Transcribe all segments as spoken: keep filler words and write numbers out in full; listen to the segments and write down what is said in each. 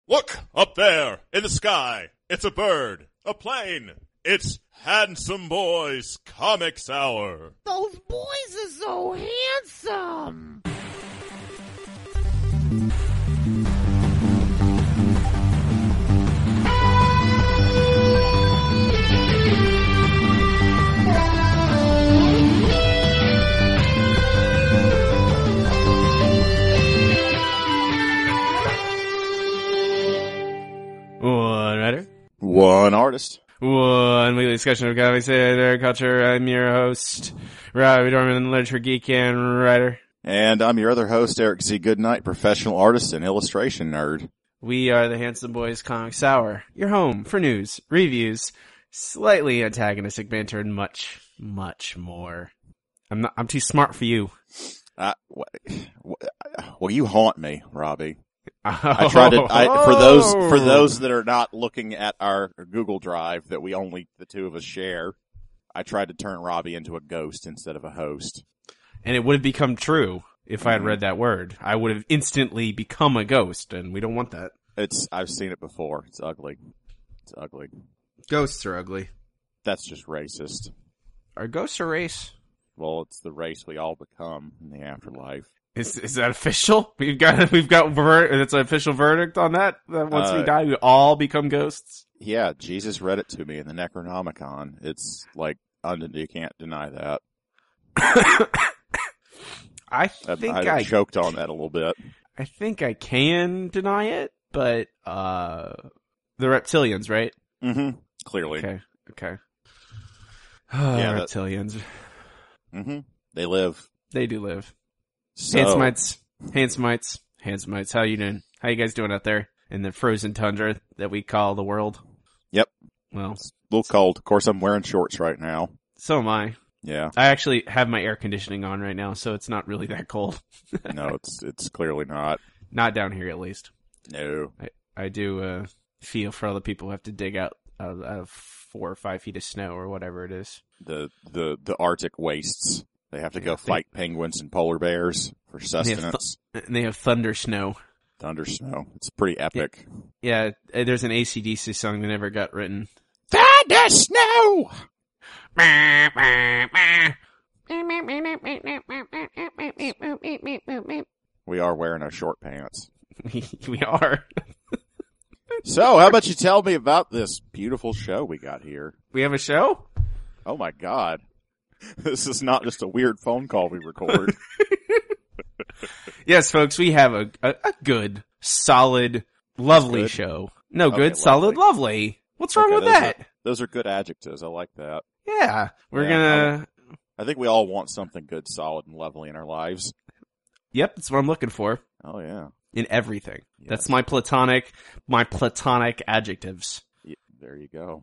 Look, up there, in the sky. It's a bird, a plane. It's Handsome Boys Comics Hour. Those boys are so handsome. One writer. One artist. One weekly discussion of comics and culture. I'm your host, Robbie Dorman, literature geek and writer. And I'm your other host, Eric Z. Goodnight, professional artist and illustration nerd. We are the Handsome Boys Comics Hour, your home for news, reviews, slightly antagonistic banter, and much, much more. I'm not, I'm too smart for you. Uh, well, you haunt me, Robbie. I tried to, I, for those, for those that are not looking at our Google Drive that we only, the two of us share, I tried to turn Robbie into a ghost instead of a host. And it would have become true if I had read that word. I would have instantly become a ghost, and we don't want that. It's, I've seen it before. It's ugly. It's ugly. Ghosts are ugly. That's just racist. Are ghosts a race? Well, it's the race we all become in the afterlife. Is is that official? We've got we've got ver- it's an official verdict on that. That once uh, we die, we all become ghosts. Yeah, Jesus read it to me in the Necronomicon. It's like you can't deny that. I think I, I, I choked on that a little bit. I think I can deny it, but uh, the reptilians, right? Mm-hmm. Clearly. Okay. Okay. Oh, yeah, that, reptilians. Mm-hmm. They live. They do live. So, Handsmites, Handsmites, Handsmites. How you doing? How you guys doing out there in the frozen tundra that we call the world? Yep. Well, it's a little cold. Of course, I'm wearing shorts right now. So am I. Yeah. I actually have my air conditioning on right now, so it's not really that cold. No, it's it's clearly not. Not down here, at least. No. I, I do uh, feel for all the people who have to dig out out of four or five feet of snow or whatever it is. The the the Arctic wastes. They have to go Yeah, fight they, penguins and polar bears for sustenance. They have, th- and they have thunder snow. Thunder snow. It's pretty epic. Yeah, yeah, there's an A C D C song that never got written. Thunder snow! We are wearing our short pants. We are. So, how about you tell me about this beautiful show we got here? We have a show? Oh my god. This is not just a weird phone call we record. Yes, folks, we have a, a, a good, solid, lovely good. show. No, Okay, good, solid, lovely. What's wrong Okay, with those that? Are, those are good adjectives. I like that. Yeah, we're Yeah, gonna... I think we all want something good, solid, and lovely in our lives. Yep, that's what I'm looking for. Oh yeah. In everything. Yes. That's my platonic, my platonic adjectives. Yeah, there you go.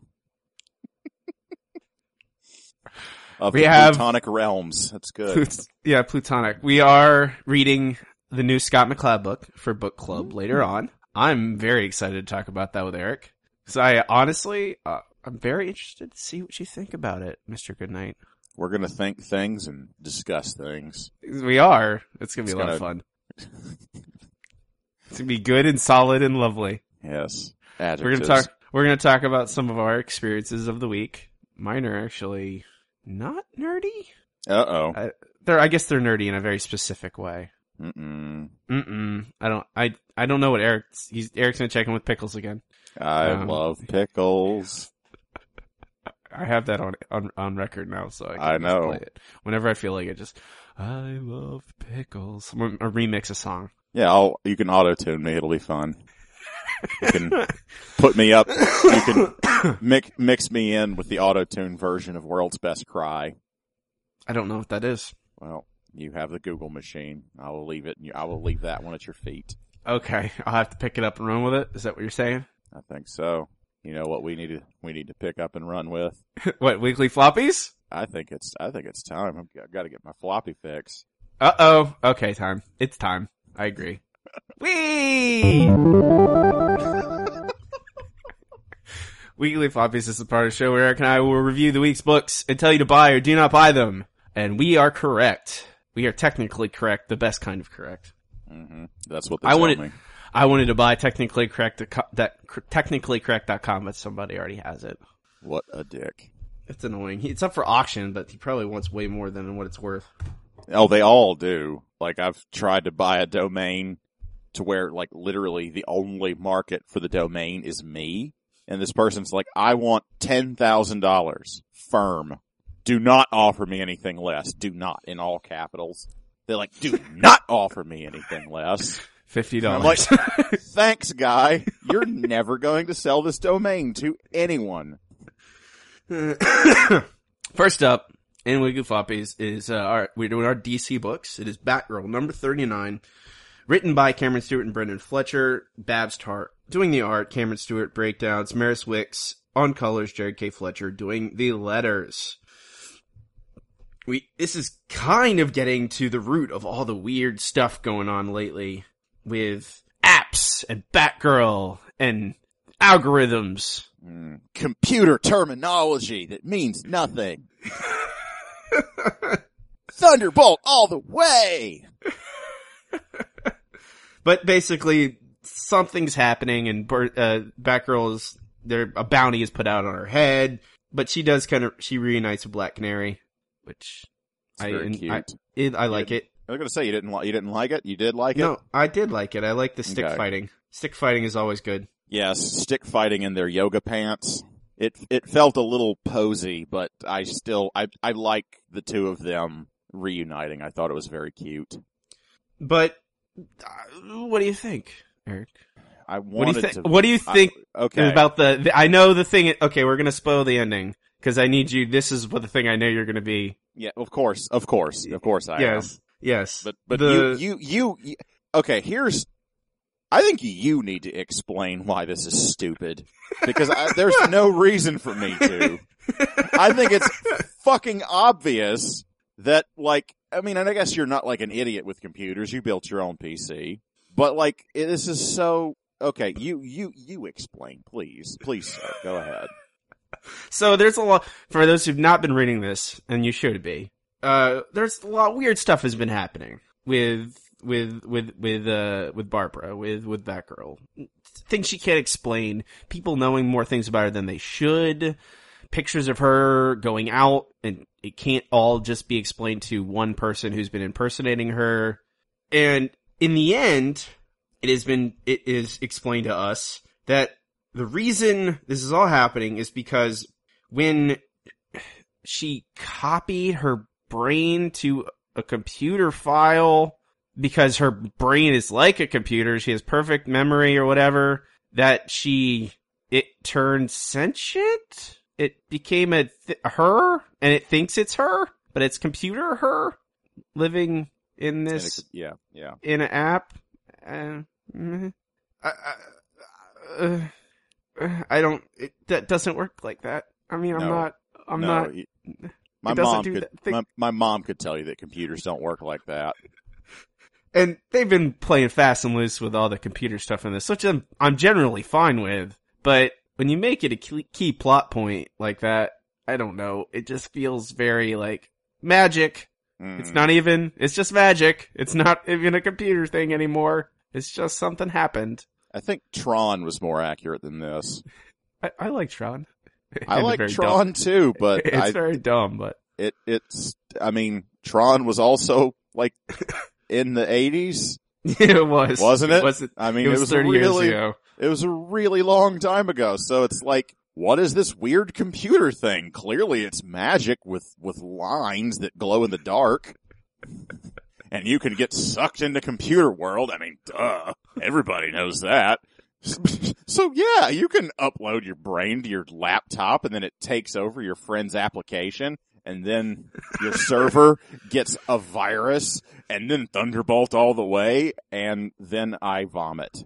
Of We the have- Plutonic realms. That's good. Plut- yeah, platonic. We are reading the new Scott McCloud book for book club later on. I'm very excited to talk about that with Eric. So I honestly, uh, I'm very interested to see what you think about it, Mister Goodnight. We're gonna think things and discuss things. We are. It's gonna be It's a lot of gonna- fun. It's gonna be good and solid and lovely. Yes. We're Adjectives. gonna talk. We're gonna talk about some of our experiences of the week. Mine are actually not nerdy. Uh-oh. I, they're. I guess they're nerdy in a very specific way. Mm-mm. Mm-mm. I don't. I. I don't know what Eric's. He's Eric's gonna check in with pickles again. I Um, love pickles. I have that on on on record now, so I, can I just know. play it whenever I feel like it. Just I love pickles. Or remix a song. Yeah, I'll, you can auto-tune me. It'll be fun. You can put me up. You can mix, mix me in with the auto-tune version of World's Best Cry. I don't know what that is. Well, you have the Google machine. I will leave it. I will leave that one at your feet. Okay, I'll have to pick it up and run with it. Is that what you're saying? I think so. You know what we need to we need to pick up and run with. What, weekly floppies? I think it's I think it's time. I've got, I've got to get my floppy fix. Uh oh. Okay, time. It's time. I agree. Whee! Weekly Floppies is the part of the show where Eric and I will review the week's books and tell you to buy or do not buy them. And we are correct. We are technically correct, the best kind of correct. Mm-hmm. That's what they I tell wanted, me. I wanted to buy technically correct that technically correct dot com, but somebody already has it. What a dick. It's annoying. It's up for auction, but he probably wants way more than what it's worth. Oh, they all do. Like, I've tried to buy a domain to where, like, literally the only market for the domain is me. And this person's like, I want ten thousand dollars. Firm. Do not offer me anything less. Do not, in all capitals. They're like, do not offer me anything less. fifty dollars. I'm like, thanks, guy. You're never going to sell this domain to anyone. First up, in Wiggy Floppies is, uh, our, we're doing our D C books. It is Batgirl, number thirty-nine, written by Cameron Stewart and Brendan Fletcher, Babs Tartt doing the art, Cameron Stewart breakdowns, Maris Wicks on colors, Jared K. Fletcher doing the letters. We, this is kind of getting to the root of all the weird stuff going on lately with apps and Batgirl and algorithms. Mm, computer terminology that means nothing. Thunderbolt all the way! But basically, something's happening and uh, Batgirl is, there, a bounty is put out on her head, but she does kind of, she reunites with Black Canary, which it's I, very and, cute. I, it, I like it. I was gonna say, you didn't, li- you didn't like it? You did like it? No, I did like it. I like the stick Okay. fighting. Stick fighting is always good. Yes, stick fighting in their yoga pants. It it felt a little posy, but I still I I like the two of them reuniting. I thought it was very cute. But uh, what do you think, Eric? I What do wanted you think? to. What do you think I, okay. about the, the? I know the thing. Okay, we're gonna spoil the ending because I need you. This is what the thing I know you're gonna be. Yeah, of course, of course, of course. I yes, am. yes. But but the, you, you you you. Okay, here's. I think you need to explain why this is stupid. Because I, there's no reason for me to. I think it's fucking obvious that, like, I mean, and I guess you're not like an idiot with computers. You built your own P C. But, like, this is so, okay, you, you, you explain, please. Please, sir. Go ahead. So there's a lot, for those who've not been reading this, and you should be, uh, there's a lot of weird stuff has been happening with, with, with, with, uh, with Barbara, with, with Batgirl. Things she can't explain, people knowing more things about her than they should, pictures of her going out, and it can't all just be explained to one person who's been impersonating her. And in the end, it has been, it is explained to us that the reason this is all happening is because when she copied her brain to a computer file, because her brain is like a computer, she has perfect memory or whatever, that she, it turned sentient? It became a th- her, and it thinks it's her, but it's computer her living in this, Yeah, yeah. in an app. Uh, mm, I, I, uh, I don't, it, that doesn't work like that. I mean, I'm No. not, I'm No, not, you- my doesn't mom do could, that thing. my, my mom could tell you that computers don't work like that. And they've been playing fast and loose with all the computer stuff in this, which I'm, I'm generally fine with. But when you make it a key, key plot point like that, I don't know. It just feels very like magic. Mm. It's not even, it's just magic. It's not even a computer thing anymore. It's just something happened. I think Tron was more accurate than this. I, I like Tron. I And like very Tron dumb. too, but It's I, very dumb, but. it, it's, I mean, Tron was also like in the eighties, it was. wasn't it? Was it, I mean, it was, it was thirty really, years ago. it was a really long time ago. So it's like, what is this weird computer thing? Clearly it's magic with, with lines that glow in the dark. And you can get sucked into computer world. I mean, duh. Everybody knows that. So yeah, you can upload your brain to your laptop and then it takes over your friend's application and then your server gets a virus and then Thunderbolt all the way and then I vomit.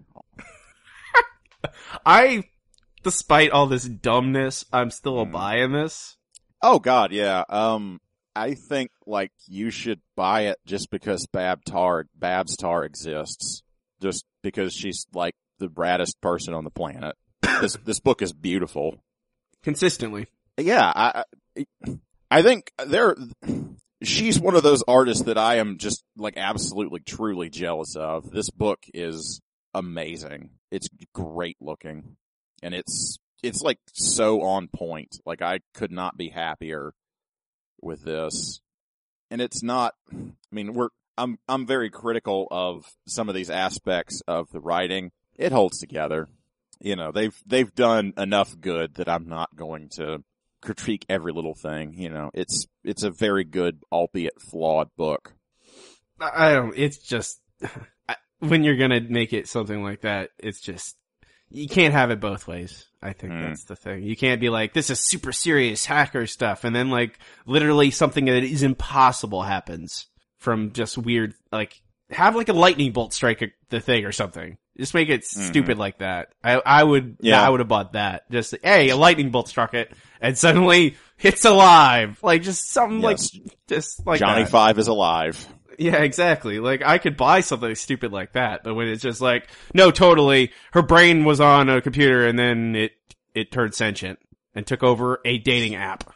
I, despite all this dumbness, I'm still a Hmm. buy in this. Oh god, yeah. Um, I think like you should buy it just because Bab Tar, Babs Tar exists. Just because she's like the raddest person on the planet. This this book is beautiful. Consistently. Yeah, I I think there she's one of those artists that I am just like absolutely truly jealous of. This book is amazing. It's great looking. And it's, it's like so on point. Like I could not be happier with this. And it's not, I mean, we're, I'm, I'm very critical of some of these aspects of the writing. It holds together. You know, they've, they've done enough good that I'm not going to critique every little thing. You know, it's, it's a very good, albeit flawed book. I don't, it's just, when you're gonna make it something like that, it's just, you can't have it both ways. I think mm. that's the thing. You can't be like, this is super serious hacker stuff, and then like, literally something that is impossible happens from just weird, like, have like a lightning bolt strike a, the thing or something. Just make it mm-hmm. stupid like that. I, I would, yeah, I would have bought that. Just, hey, a lightning bolt struck it, and suddenly it's alive. Like, just something yes. like, just like Johnny that. Five is alive. Yeah, exactly. Like, I could buy something stupid like that, but when it's just like, no, totally, her brain was on a computer and then it, it turned sentient and took over a dating app.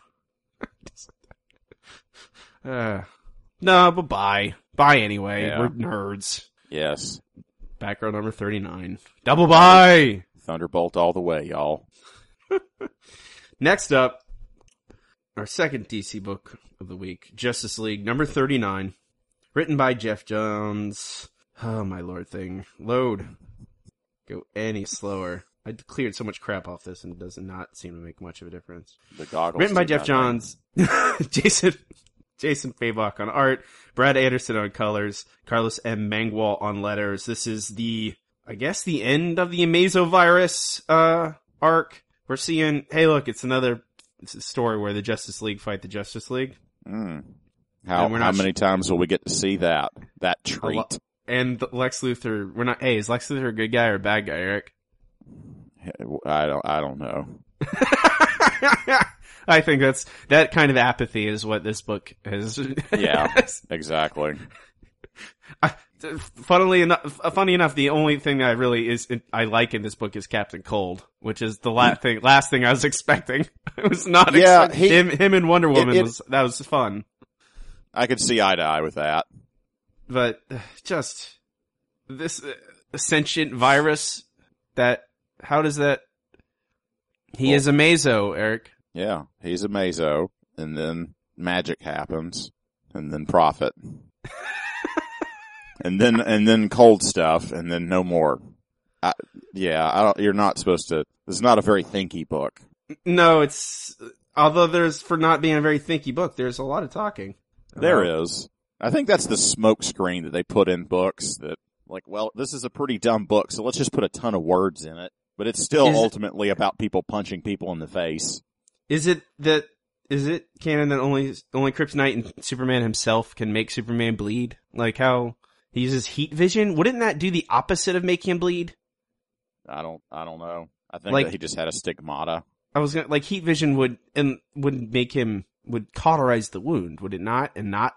uh, no, but buy. Buy anyway. Yeah. We're nerds. Yes. Background number thirty-nine. Double buy! Thunderbolt all the way, y'all. Next up, our second D C book of the week, Justice League, number thirty-nine. Written by Jeff Johns. Oh, my lord thing. Load. Go any slower. I cleared so much crap off this and it does not seem to make much of a difference. The goggles. Written by Jeff Johns. Jason Jason Fabok on art. Brad Anderson on colors. Carlos M. Mangwal on letters. This is the, I guess, the end of the Amazovirus uh, arc. We're seeing, hey, look, it's another it's a story where the Justice League fight the Justice League. Mm. How how many sh- times will we get to see that that treat? And Lex Luthor, we're not. Hey, is Lex Luthor a good guy or a bad guy, Eric? I don't. I don't know. I think that's that kind of apathy is what this book is. Yeah, exactly. I, funnily enough, funny enough, the only thing that I really is I like in this book is Captain Cold, which is the last thing. Last thing I was expecting. I was not. Yeah, expecting he, him. Him and Wonder Woman it, it, was that was fun. I could see eye to eye with that. But just this uh, sentient virus that, how does that, he well, is a Mazo, Eric. Yeah, he's a Mazo, and then magic happens, and then profit. and then, and then cold stuff, and then no more. I, yeah, I don't, you're not supposed to, this is not a very thinky book. No, it's, although there's, for not being a very thinky book, there's a lot of talking. There is. I think that's the smoke screen that they put in books that, like, well, this is a pretty dumb book, so let's just put a ton of words in it. But it's still is ultimately it, about people punching people in the face. Is it that, is it canon that only, only Kryptonite and Superman himself can make Superman bleed? Like how he uses heat vision? Wouldn't that do the opposite of making him bleed? I don't, I don't know. I think like, that he just had a stigmata. I was gonna, like, heat vision would, and would make him, would cauterize the wound, would it not? And not,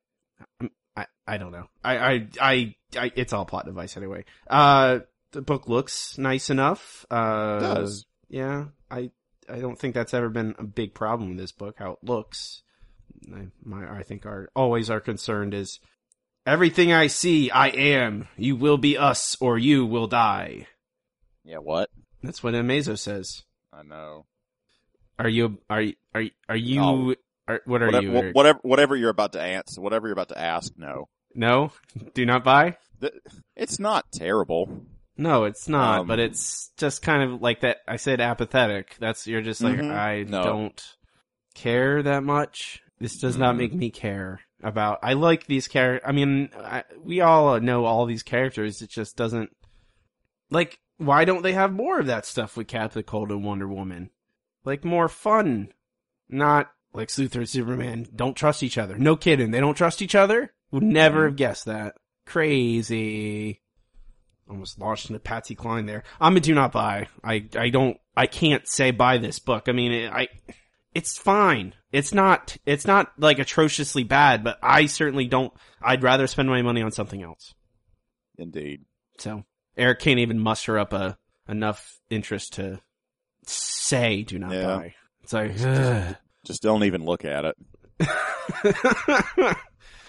I, I don't know. I, I, I, I, it's all plot device anyway. Uh, the book looks nice enough. Uh, it does. Yeah. I, I don't think that's ever been a big problem with this book, how it looks. I, my, I think our, always our concern is, everything I see, I am. You will be us or you will die. Yeah, what? That's what Amazo says. I know. Are you, are you, are you, are you, oh. are, what are whatever, you? Eric? Whatever, whatever you're about to answer, whatever you're about to ask, no. No? Do not buy? The, it's not terrible. No, it's not, um, but it's just kind of like that, I said apathetic. That's, you're just like, mm-hmm. I no. don't care that much. This does mm-hmm. not make me care about, I like these characters, I mean, I, we all know all these characters, it just doesn't, like, why don't they have more of that stuff with Captain Cold and Wonder Woman? Like, more fun. Not, like, Luthor and Superman don't trust each other. No kidding, they don't trust each other? Would never mm-hmm. have guessed that. Crazy. Almost launched into Patsy Cline there. I'm a do not buy. I, I don't, I can't say buy this book. I mean, it, I, it's fine. It's not, it's not like atrociously bad, but I certainly don't, I'd rather spend my money on something else. Indeed. So, Eric can't even muster up a, enough interest to say do not yeah. buy. It's like, ugh. Just don't even look at it.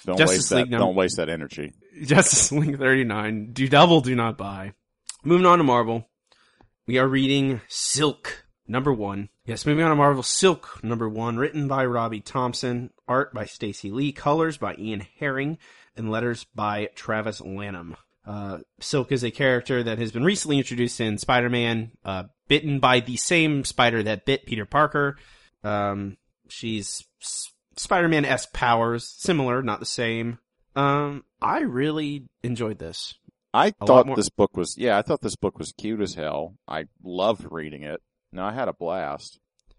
Don't Justice waste that. League number- Don't waste that energy. Justice League thirty-nine. Do double, do not buy. Moving on to Marvel. We are reading Silk, number one. Yes, moving on to Marvel. Silk, number one. Written by Robbie Thompson. Art by Stacey Lee. Colors by Ian Herring. And letters by Travis Lanham. Uh, Silk is a character that has been recently introduced in Spider-Man, uh, bitten by the same spider that bit Peter Parker. Um, she's S- Spider-Man-esque powers. Similar, not the same. Um, I really enjoyed this. I A lot thought more- this book was, yeah, I thought this book was cute as hell. I loved reading it. No, I had a blast.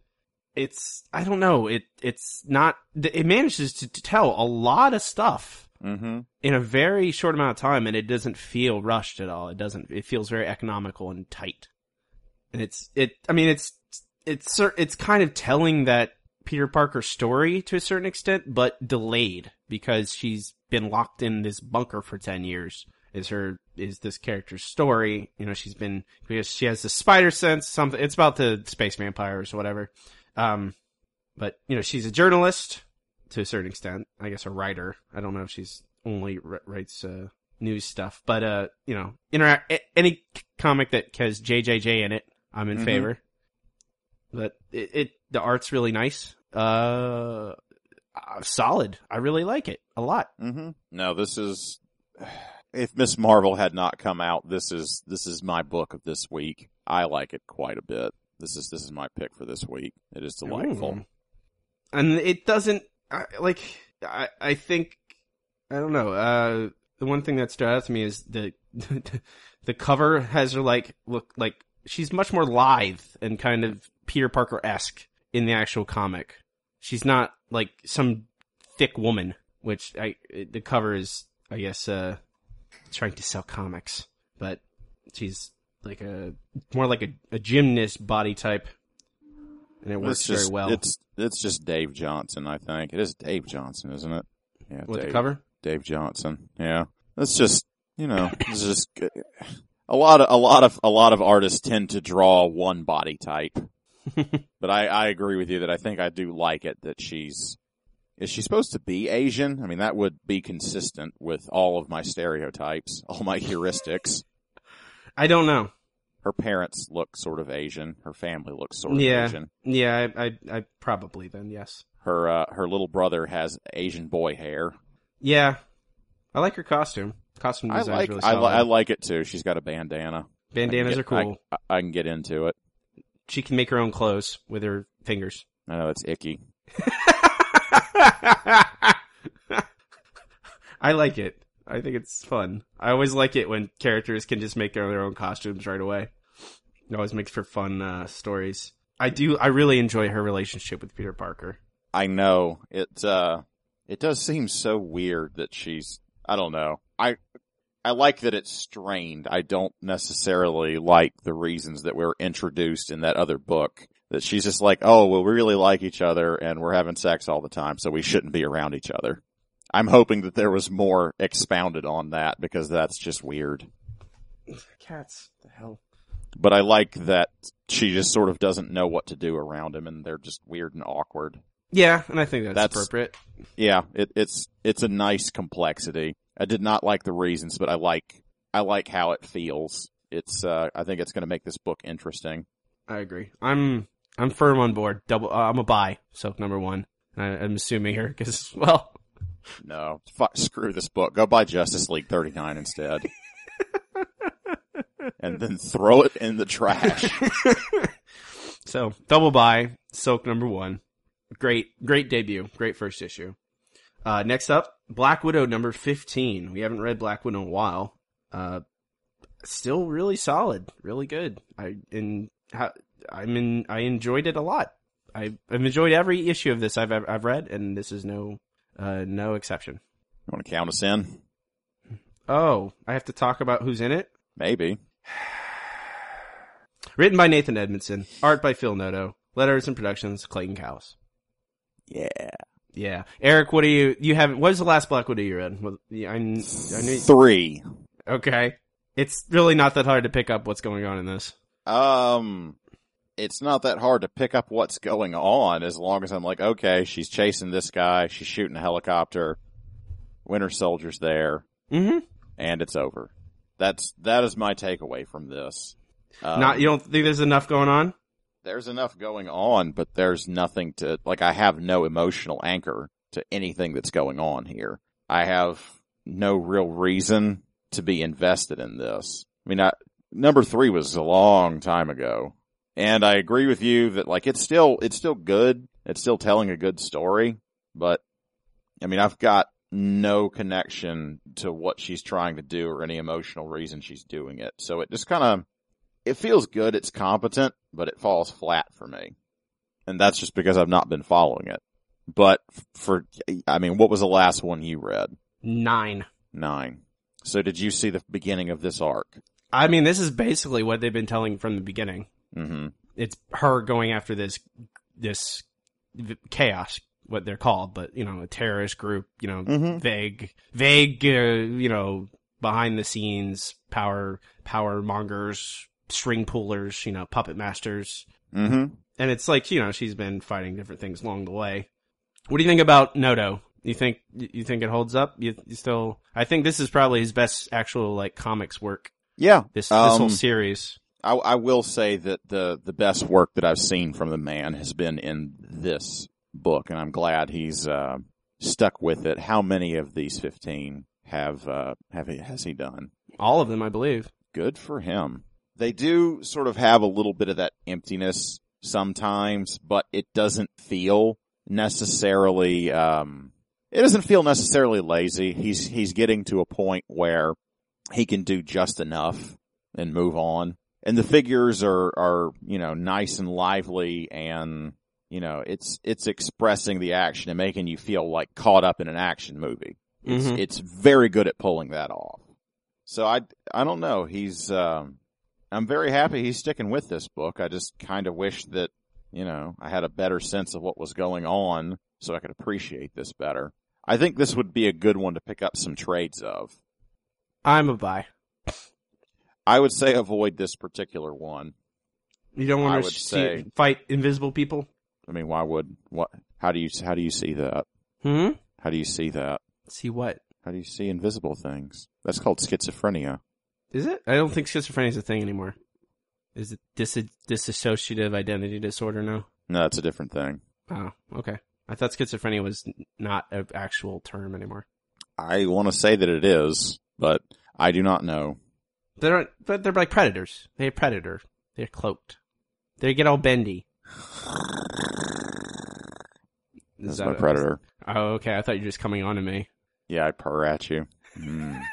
It's, I don't know, it, it's not, it manages to, to tell a lot of stuff Mm-hmm. in a very short amount of time, and it doesn't feel rushed at all. It doesn't, it feels very economical and tight. And it's, it, I mean, it's, it's, it's kind of telling that Peter Parker story to a certain extent, but delayed because she's been locked in this bunker for ten years. Is her, is this character's story. You know, she's been, because she has the spider sense, something, it's about the space vampires or whatever. Um, but, you know, she's a journalist to a certain extent. I guess a writer. I don't know if she's only r- writes, uh, news stuff, but, uh, you know, interact, a- any comic that has J J J in it, I'm in Mhm. favor. But it, it, the art's really nice. Uh, uh, solid. I really like it a lot. Mm-hmm. No, this is, if Miss Marvel had not come out, this is, this is my book of this week. I like it quite a bit. This is, this is my pick for this week. It is delightful. Ooh. And it doesn't, I, like, I, I think, I don't know, uh, the one thing that stood out to me is the, the cover has her like, look like, she's much more lithe and kind of Peter Parker-esque in the actual comic. She's not like some thick woman, which I, the cover is, I guess, uh, trying to sell comics, but she's like a, more like a, a gymnast body type. And it works It's just, very well. It's, it's just Dave Johnson, I think. It is Dave Johnson, isn't it? Yeah. What, Dave, the cover? Dave Johnson. Yeah. It's just, you know, it's just, a lot of, a lot of, a lot of artists tend to draw one body type. But I, I agree with you that I think I do like it that she's, is she supposed to be Asian? I mean, that would be consistent with all of my stereotypes, all my heuristics. I don't know. Her parents look sort of Asian. Her family looks sort of Yeah. Asian. Yeah, I, I, I probably then, yes. Her, uh, her little brother has Asian boy hair. Yeah. I like her costume. Costume I design's like, really I, solid. li- I like it too. She's got a bandana. Bandanas I are can get- cool. I, I can get into it. She can make her own clothes with her fingers. I know it's icky. I like it. I think it's fun. I always like it when characters can just make their, their own costumes right away. It always makes for fun uh, stories. I do. I really enjoy her relationship with Peter Parker. I know it. Uh, it does seem so weird that she's. I don't know. I I like that it's strained. I don't necessarily like the reasons that we're introduced in that other book. That she's just like, oh, well, we really like each other and we're having sex all the time, so we shouldn't be around each other. I'm hoping that there was more expounded on that because that's just weird. Cats, the hell. But I like that she just sort of doesn't know what to do around him and they're just weird and awkward. Yeah, and I think that's, That's- appropriate. Yeah, it, it's it's a nice complexity. I did not like the reasons, but I like I like how it feels. It's uh, I think it's going to make this book interesting. I agree. I'm I'm firm on board. Double. Uh, I'm a buy. Silk number one. I, I'm assuming here because well. No, fuck, screw this book. Go buy Justice League thirty-nine instead, and then throw it in the trash. So double buy. Silk number one. Great, great debut. Great first issue. Uh, next up, Black Widow number fifteen. We haven't read Black Widow in a while. Uh, still really solid, really good. I in ha, I'm in. I enjoyed it a lot. I, I've enjoyed every issue of this I've ever, I've read, and this is no uh, no exception. You want to count us in? Oh, I have to talk about who's in it. Maybe. Written by Nathan Edmondson, art by Phil Noto, letters and productions Clayton Cowles. Yeah. Yeah, Eric, what do you you haven't? What was the last Black Widow you read? Well, yeah, I, I knew. Three. Okay, it's really not that hard to pick up what's going on in this. Um, it's not that hard to pick up what's going on as long as I'm like, okay, she's chasing this guy, she's shooting a helicopter. Winter Soldier's there, mm-hmm. and it's over. That's that is my takeaway from this. Um, Not you don't think there's enough going on? There's enough going on, but there's nothing to like. I have no emotional anchor to anything that's going on here. I have no real reason to be invested in this. I mean, I, number three was a long time ago, and I agree with you that like it's still it's still good. It's still telling a good story, but I mean, I've got no connection to what she's trying to do or any emotional reason she's doing it. So it just kind of, it feels good. It's competent, but it falls flat for me. And that's just because I've not been following it. But for, I mean, what was the last one you read? Nine. Nine. So did you see the beginning of this arc? I mean, this is basically what they've been telling from the beginning. Mm-hmm. It's her going after this, this chaos, what they're called, but, you know, a terrorist group, you know, mm-hmm. vague, vague, uh, you know, behind the scenes, power, power mongers, string pullers, you know, puppet masters. Mm-hmm. And it's like, you know, she's been fighting different things along the way. What do you think about Noto? You think, you think it holds up? You, you still, I think this is probably his best actual, like, comics work. Yeah. This, this um, whole series. I, I will say that the, the best work that I've seen from the man has been in this book, and I'm glad he's uh, stuck with it. How many of these fifteen have uh, have he, has he done? All of them, I believe. Good for him. They do sort of have a little bit of that emptiness sometimes, but it doesn't feel necessarily. Um, it doesn't feel necessarily lazy. He's he's getting to a point where he can do just enough and move on. And the figures are are you know nice and lively and. You know, it's it's expressing the action and making you feel like caught up in an action movie. It's Mm-hmm. it's very good at pulling that off. So I, I don't know. He's um, I'm very happy he's sticking with this book. I just kind of wish that you know I had a better sense of what was going on so I could appreciate this better. I think this would be a good one to pick up some trades of. I'm a buy. I would say avoid this particular one. You don't I want to would see, say- fight invisible people? I mean, why would what? How do you how do you see that? Hmm? How do you see that? See what? How do you see invisible things? That's called schizophrenia. Is it? I don't think schizophrenia is a thing anymore. Is it dis- dissociative identity disorder now? No, that's a different thing. Oh, okay. I thought schizophrenia was n- not an actual term anymore. I want to say that it is, but I do not know. They're but they're like predators. They're predator. They're cloaked. They get all bendy. That's Is that my a- predator. Oh, okay. I thought you were just coming on to me. Yeah, I purr at you. Mm.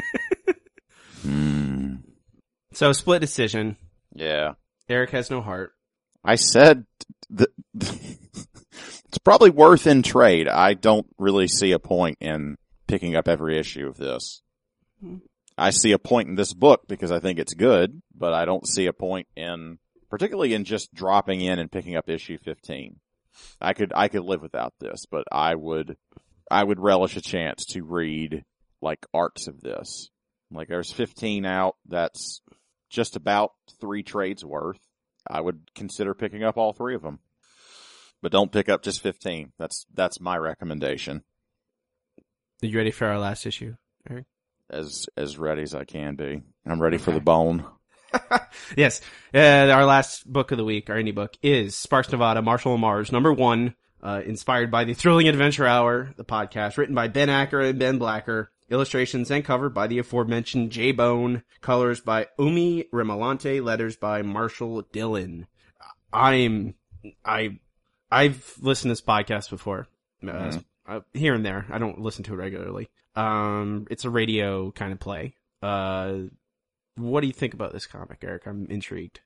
mm. So, split decision. Yeah. Eric has no heart. I said th- it's probably worth in trade. I don't really see a point in picking up every issue of this. Hmm. I see a point in this book because I think it's good, but I don't see a point in, particularly in just dropping in and picking up issue fifteen. I could, I could live without this, but I would, I would relish a chance to read like arcs of this. Like there's fifteen out. That's just about three trades worth. I would consider picking up all three of them, but don't pick up just fifteen. That's, that's my recommendation. Are you ready for our last issue, Eric? As, as ready as I can be. I'm ready for the bone. Yes. Uh, our last book of the week, our indie book, is Sparks Nevada, Marshall and Mars, number one, uh, inspired by the Thrilling Adventure Hour, the podcast, written by Ben Acker and Ben Blacker, illustrations and cover by the aforementioned J Bone, colors by Umi Remalante, letters by Marshall Dillon. I'm, I, I've listened to this podcast before, uh, Mm-hmm. uh, here and there. I don't listen to it regularly. Um, it's a radio kind of play. Uh, What do you think about this comic, Eric? I'm intrigued.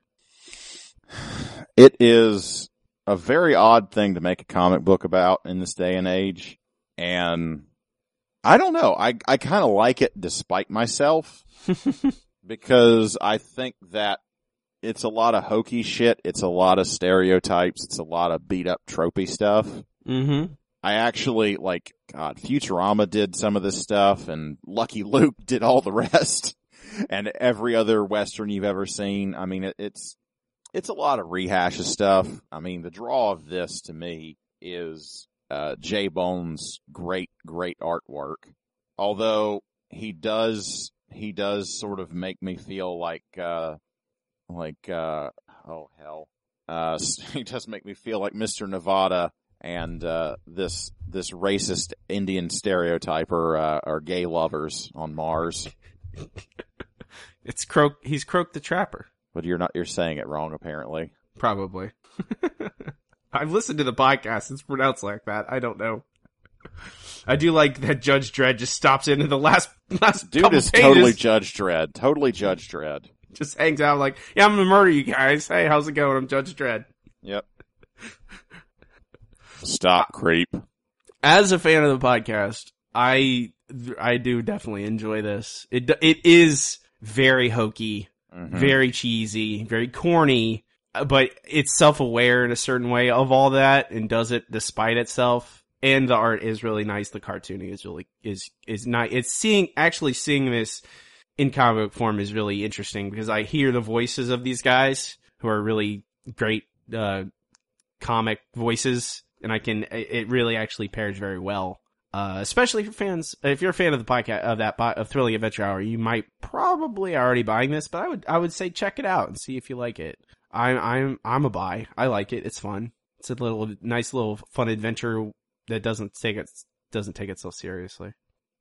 It is a very odd thing to make a comic book about in this day and age. And I don't know. I, I kind of like it despite myself because I think that it's a lot of hokey shit. It's a lot of stereotypes. It's a lot of beat up tropey stuff. Mm-hmm. I actually like, God, Futurama did some of this stuff and Lucky Luke did all the rest. And every other Western you've ever seen. I mean, it, it's, it's a lot of rehash of stuff. I mean, the draw of this to me is, uh, J Bone's great, great artwork. Although he does, he does sort of make me feel like, uh, like, uh, oh hell, uh, he does make me feel like Mister Nevada and, uh, this, this racist Indian stereotype are, uh, are gay lovers on Mars. It's Croak, he's Croak the Trapper. But you're not, you're saying it wrong apparently. Probably. I've listened to the podcast, it's pronounced like that, I don't know. I do like that Judge Dredd just stops into the last last Dude couple is pages, totally Judge Dredd. Totally Judge Dredd. just hangs out like, yeah, I'm gonna murder you guys. Hey, how's it going? I'm Judge Dredd. Yep. Stop, creep. As a fan of the podcast, I I do definitely enjoy this. It it is very hokey, Mm-hmm. very cheesy, very corny, but it's self-aware in a certain way of all that and does it despite itself. And the art is really nice. The cartooning is really, is, is nice. It's seeing, actually seeing this in comic book form is really interesting because I hear the voices of these guys who are really great, uh, comic voices. And I can, it really actually pairs very well. Uh, especially for fans, if you're a fan of the podcast, of that, of Thrilling Adventure Hour, you might probably already buying this, but I would, I would say check it out and see if you like it. I'm, I'm, I'm a buy. I like it. It's fun. It's a little, nice little fun adventure that doesn't take it doesn't take itself seriously.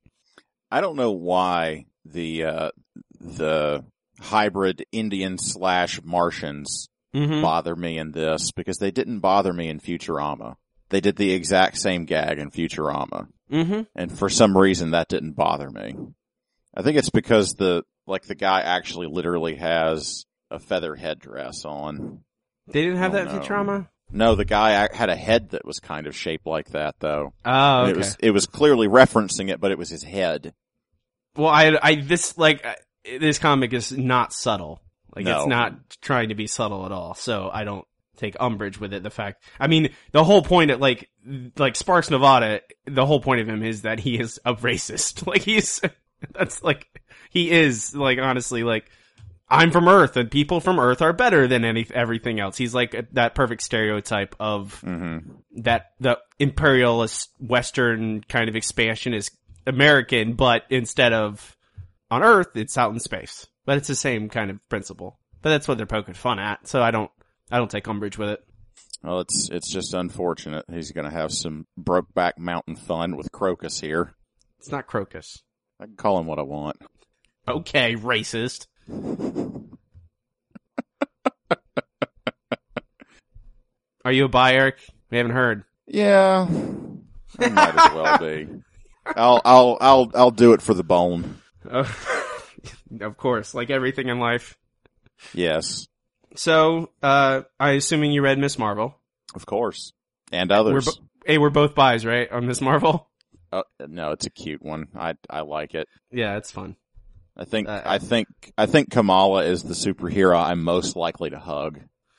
I don't know why the uh, the hybrid Indian slash Martians Mm-hmm. bother me in this because they didn't bother me in Futurama. They did the exact same gag in Futurama, Mm-hmm. and for some reason that didn't bother me. I think it's because the like the guy actually literally has a feather headdress on. They didn't have Oh, that no. Futurama? No, the guy had a head that was kind of shaped like that, though. Oh, And okay. It was it was clearly referencing it, but it was his head. Well, I, I, this, like, uh, this comic is not subtle. Like, No. it's not trying to be subtle at all, so I don't take umbrage with it. The fact, I mean, the whole point of, like, like, Sparks Nevada, the whole point of him is that he is a racist. Like, he's, that's, like, he is, like, honestly, like, I'm from Earth, and people from Earth are better than any everything else. He's like that perfect stereotype of Mm-hmm. that the imperialist Western kind of expansion is American, but instead of on Earth, it's out in space. But it's the same kind of principle. But that's what they're poking fun at. So I don't, I don't take umbrage with it. Well, it's it's just unfortunate. He's going to have some Brokeback Mountain fun with Crocus here. It's not Crocus. I can call him what I want. Okay, racist. Are you a buy, Eric? We haven't heard. Yeah, I might as well be. I'll I'll I'll I'll do it for the bone. Uh, of course, like everything in life. Yes, So, uh, I assuming you read Miss Marvel. of course, and We're others. bo- hey, we're both buys, right, on Miss Marvel? Uh, no, it's a cute one. I I like it. Yeah, it's fun. I think Uh, I think I think Kamala is the superhero I'm most likely to hug.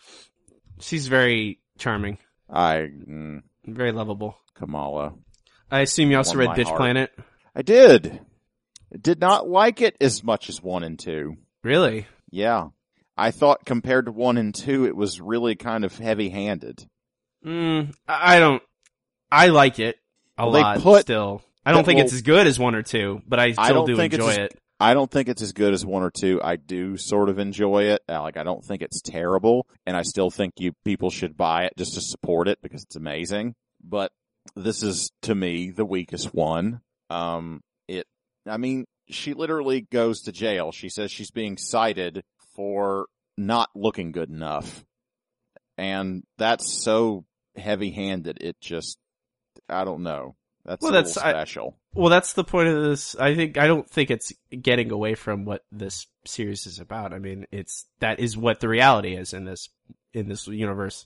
She's very charming, I mm, very lovable. Kamala. I assume you also Won read my Bitch heart. Planet. I did. Did not like it as much as one and two. Really? Yeah. I thought compared to one and two, it was really kind of heavy-handed. Mm, I I don't. I like it a Well, they lot. put- still, I don't that think will- it's as good as one or two, but I I still don't do think it's enjoy as- it. I don't think it's as good as one or two. I do sort of enjoy it. Uh, Like, I don't think it's terrible, and I still think you people should buy it just to support it because it's amazing. But this is, to me, the weakest one. Um, it, I mean, she literally goes to jail. She says she's being cited for not looking good enough. And that's so heavy-handed, it just, I don't know. That's Well, a that's- little I- special. Well, that's the point of this. I think I don't think it's getting away from what this series is about. I mean, it's that is what the reality is in this in this universe.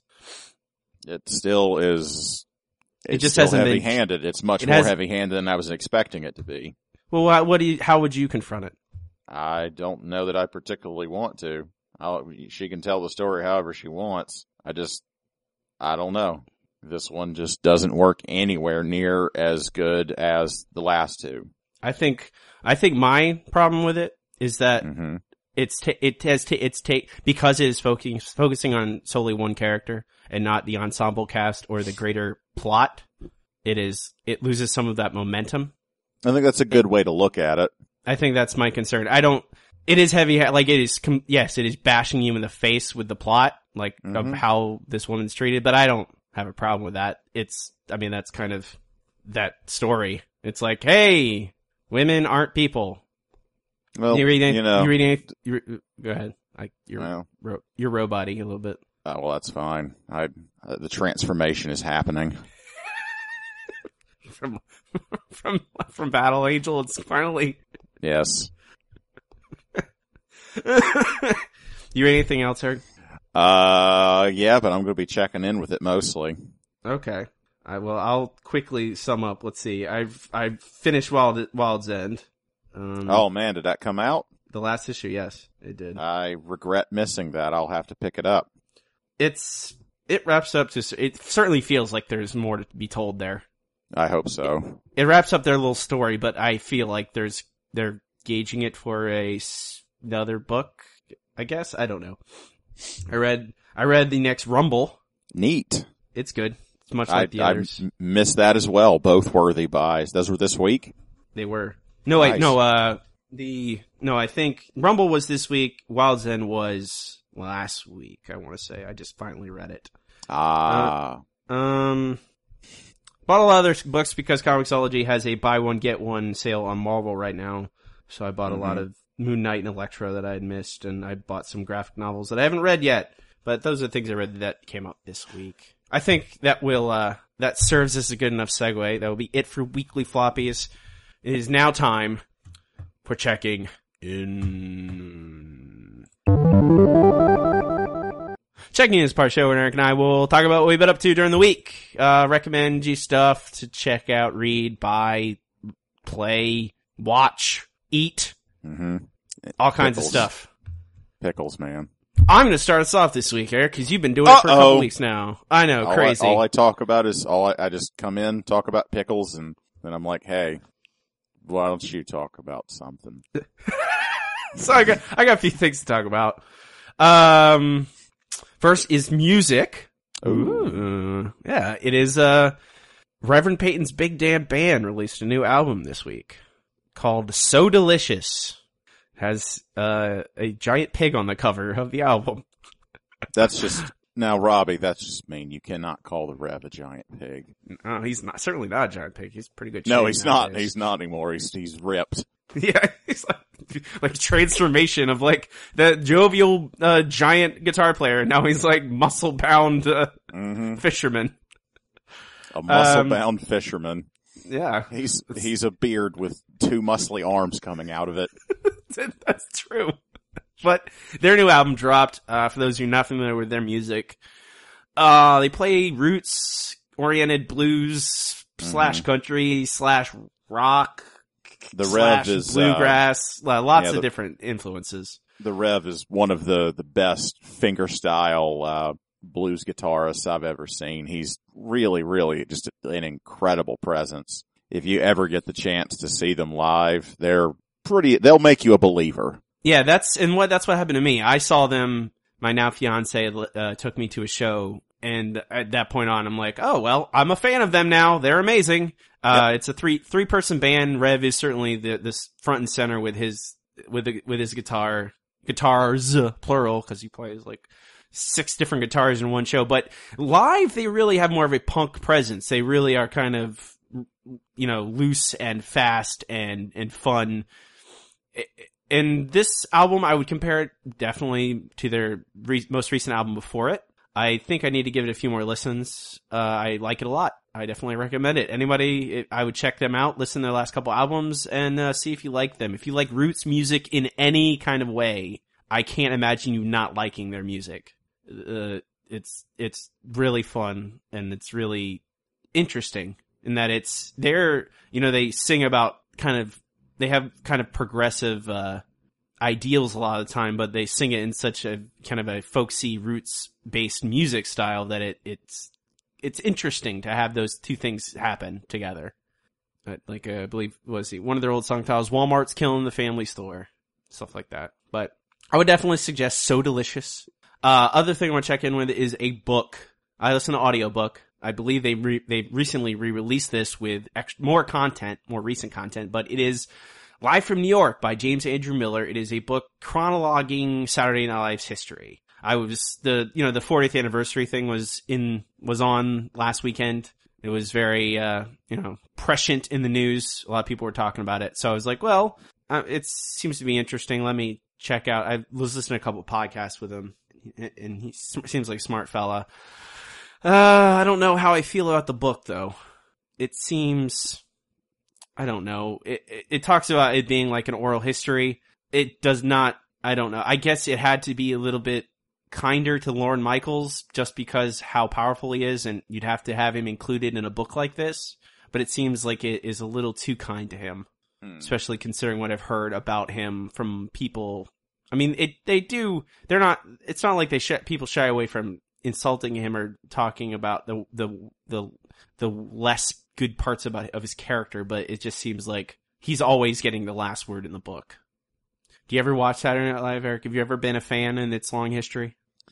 It still is. It It's just still hasn't been- heavy-handed. It's much it more has- heavy-handed than I was expecting it to be. Well, what, what do you? How would you confront it? I don't know that I particularly want to. I'll, she can tell the story however she wants. I just, I don't know. This one just doesn't work anywhere near as good as the last two. I think I think my problem with it is that Mm-hmm. it's ta- it has ta- it's take because it is focusing focusing on solely one character and not the ensemble cast or the greater plot. It is it loses some of that momentum. I think that's a good way to look at it. I think that's my concern. I don't, it is heavy, like it is, yes, it is bashing you in the face with the plot, like mm-hmm. of how this woman's treated, but I don't have a problem with that. It's, I mean, that's kind of that story. It's like, hey, women aren't people. Well, you reading, you know, you reading, you, go ahead. I, you're, well, ro- you're roboting a little bit. Oh, well, that's fine. I, uh, the transformation is happening. from, from, from Battle Angel, it's finally. Yes. You read anything else, Eric? Uh, yeah, but I'm going to be checking in with it mostly. Okay. I will, I'll quickly sum up. Let's see. I've, I've finished Wild, Wild's End. Um, oh man, did that come out? The last issue, yes, it did. I regret missing that. I'll have to pick it up. It's, it wraps up to, it certainly feels like there's more to be told there. I hope so. It, it wraps up their little story, but I feel like there's, they're gauging it for a, another book, I guess. I don't know. I read, I read the next Rumble. Neat. It's good. It's much like I, the others. I missed that as well. Both worthy buys. Those were this week? They were. No, nice. wait, no, uh, the, no, I think Rumble was this week. Wild's End was last week, I want to say. I just finally read it. Ah. Uh, um, bought a lot of other books because Comixology has a buy one, get one sale on Marvel right now. So I bought mm-hmm. a lot of Moon Knight and Elektra that I had missed, and I bought some graphic novels that I haven't read yet. But those are the things I read that came out this week. I think that will, uh, that serves as a good enough segue. That will be it for Weekly Floppies. It is now time for checking in. Checking in is part of the show where Eric and I will talk about what we've been up to during the week. Uh, recommend you stuff to check out, read, buy, play, watch, eat, mm-hmm. all kinds Pickles. of stuff. Pickles, man. I'm going to start us off this week, Eric, because you've been doing it for a couple weeks now. I know, all crazy. I, all I talk about is, all I, I just come in, talk about pickles, and then I'm like, hey, why don't you talk about something? So I got, I got a few things to talk about. Um, first is music. Ooh. Ooh. Yeah, it is, uh, Reverend Peyton's Big Damn Band released a new album this week called So Delicious. Has, uh, a giant pig on the cover of the album. That's just, now Robbie, that's just mean. You cannot call the Rev a giant pig. No, he's not, certainly not a giant pig. He's pretty good shape. No, he's nowadays. not. He's not anymore. He's, he's ripped. Yeah, he's like, like transformation of like the jovial, uh, giant guitar player. Now he's like muscle bound, uh, mm-hmm. fisherman. A muscle bound um, fisherman. Yeah. He's, he's a beard with two muscly arms coming out of it. That's true. But their new album dropped, uh, for those of you not familiar with their music. Uh, they play roots oriented blues mm-hmm. slash country slash rock. The slash Rev is bluegrass, uh, lots yeah, of the, different influences. The Rev is one of the, the best finger style, uh, blues guitarists I've ever seen. He's really, really just an incredible presence. If you ever get the chance to see them live, they're pretty, they'll make you a believer. Yeah, that's, and what, that's what happened to me. I saw them, my now fiance, uh, took me to a show, and at that point on, I'm like, oh, well, I'm a fan of them now. They're amazing. Uh, yep. It's a three, three person band. Rev is certainly the, this front and center with his, with the, with his guitar, guitars, plural, cause he plays like six different guitars in one show. But live, they really have more of a punk presence. They really are kind of, you know, loose and fast and, and fun. And this album, I would compare it definitely to their re- most recent album before it. I think I need to give it a few more listens. Uh, I like it a lot. I definitely recommend it. Anybody, it, I would check them out, listen to their last couple albums, and uh, see if you like them. If you like roots music in any kind of way, I can't imagine you not liking their music. Uh, it's it's really fun, and it's really interesting in that it's, they're, you know, they sing about kind of, they have kind of progressive uh ideals a lot of the time, but they sing it in such a kind of a folksy roots based music style that it it's it's interesting to have those two things happen together. Like uh, I believe was he one of their old song titles, Walmart's killing the family store, stuff like that. But I would definitely suggest So Delicious. Uh other thing I want to check in with is a book. I listen to audiobook. I believe they re- they recently re-released this with ex- more content, more recent content, but it is Live from New York by James Andrew Miller. It is a book chronologing Saturday Night Live's history. I was the, you know, the fortieth anniversary thing was in, was on last weekend. It was very, uh, you know, prescient in the news. A lot of people were talking about it. So I was like, well, uh, it seems to be interesting. Let me check out. I was listening to a couple of podcasts with him, and he seems like a smart fella. Uh, I don't know how I feel about the book, though. It seems, I don't know. It, it, it talks about it being like an oral history. It does not, I don't know. I guess it had to be a little bit kinder to Lorne Michaels just because how powerful he is, and you'd have to have him included in a book like this. But it seems like it is a little too kind to him, hmm. especially considering what I've heard about him from people. I mean, it, they do, they're not, it's not like they sh- people shy away from insulting him or talking about the, the, the, the less good parts about, of his character, but it just seems like he's always getting the last word in the book. Do you ever watch Saturday Night Live, Eric? Have you ever been a fan in its long history?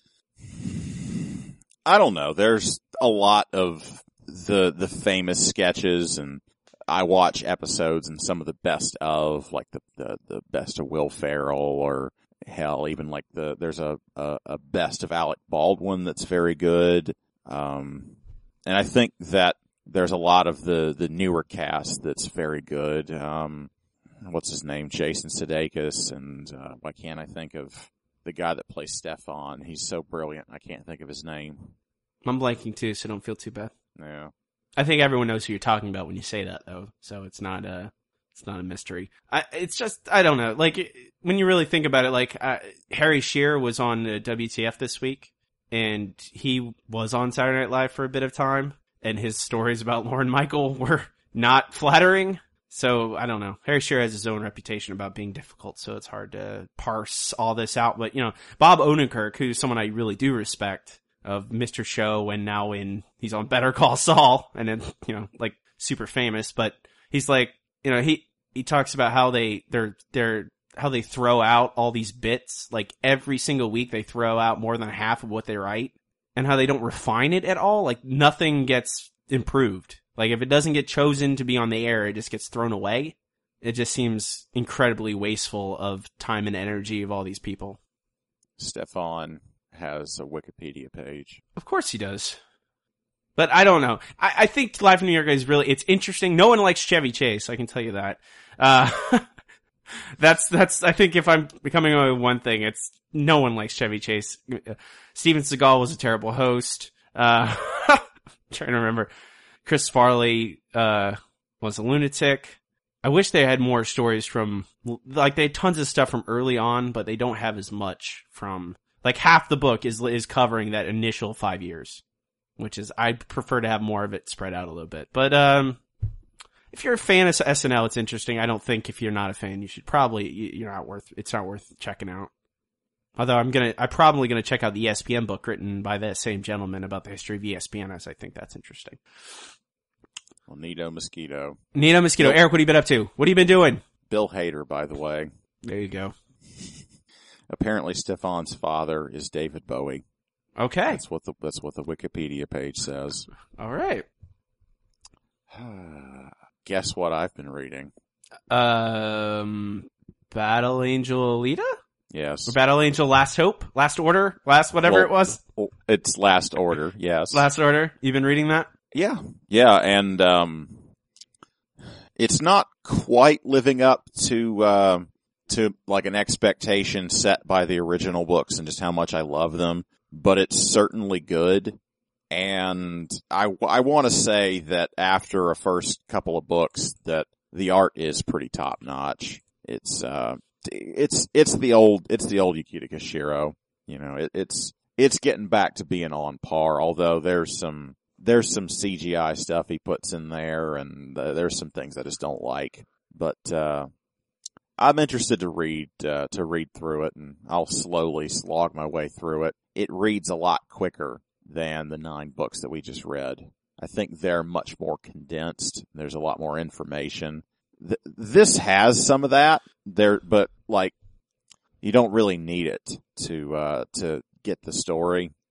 I don't know. There's a lot of the, the famous sketches, and I watch episodes and some of the best of, like the, the, the best of Will Ferrell, or hell, even like the, there's a, a, a best of Alec Baldwin that's very good. Um, and I think that there's a lot of the, the newer cast that's very good. Um, what's his name? Jason Sudeikis. And, uh, why can't I think of the guy that plays Stefan? He's so brilliant. I can't think of his name. I'm blanking too, so don't feel too bad. Yeah. I think everyone knows who you're talking about when you say that, though. So it's not a, it's not a mystery. I, it's just, I don't know. Like, when you really think about it, like, uh, Harry Shearer was on uh, W T F this week, and he was on Saturday Night Live for a bit of time, and his stories about Lorne Michael were not flattering. So, I don't know. Harry Shearer has his own reputation about being difficult, so it's hard to parse all this out. But, you know, Bob Odenkirk, who's someone I really do respect, of Mister Show, and now in, he's on Better Call Saul, and then, you know, like, super famous, but he's like, you know, he, he talks about how they, they're, they're, how they throw out all these bits, like, every single week they throw out more than half of what they write, and how they don't refine it at all, like, nothing gets improved. Like, if it doesn't get chosen to be on the air, it just gets thrown away. It just seems incredibly wasteful of time and energy of all these people. Stefan has a Wikipedia page. Of course he does. But I don't know. I, I think Live from New York is really, it's interesting. No one likes Chevy Chase, I can tell you that. Uh, that's, that's, I think if I'm coming away with one thing, it's no one likes Chevy Chase. Steven Seagal was a terrible host. Uh, I'm trying to remember. Chris Farley, uh, was a lunatic. I wish they had more stories from, like, they had tons of stuff from early on, but they don't have as much from, like, half the book is, is covering that initial five years, which is, I'd prefer to have more of it spread out a little bit. But, um, if you're a fan of S N L, it's interesting. I don't think if you're not a fan, you should probably, you're not worth, it's not worth checking out. Although I'm gonna, I'm probably gonna check out the E S P N book written by that same gentleman about the history of E S P N, as I think that's interesting. Well, Nito Mosquito. Nito Mosquito. Bill, Eric, what have you been up to? What have you been doing? Bill Hader, by the way. There you go. Apparently Stefan's father is David Bowie. Okay. That's what the, that's what the Wikipedia page says. All right. Guess what I've been reading? Um, Battle Angel Alita? Yes. Or Battle Angel Last Hope? Last Order? Last whatever well, it was? It's Last Order, yes. Last Order? You've been reading that? Yeah. Yeah, and um it's not quite living up to uh, to like an expectation set by the original books and just how much I love them, but it's certainly good. And I, I want to say that after a first couple of books that the art is pretty top notch. It's uh it's it's the old it's the old Yukita Kishiro. You know, it, it's it's getting back to being on par, although there's some There's some C G I stuff he puts in there, and uh, there's some things I just don't like. But uh I'm interested to read uh, to read through it, and I'll slowly slog my way through it. It reads a lot quicker than the nine books that we just read. I think they're much more condensed. There's a lot more information. Th- this has some of that there, but like you don't really need it to uh to get the story.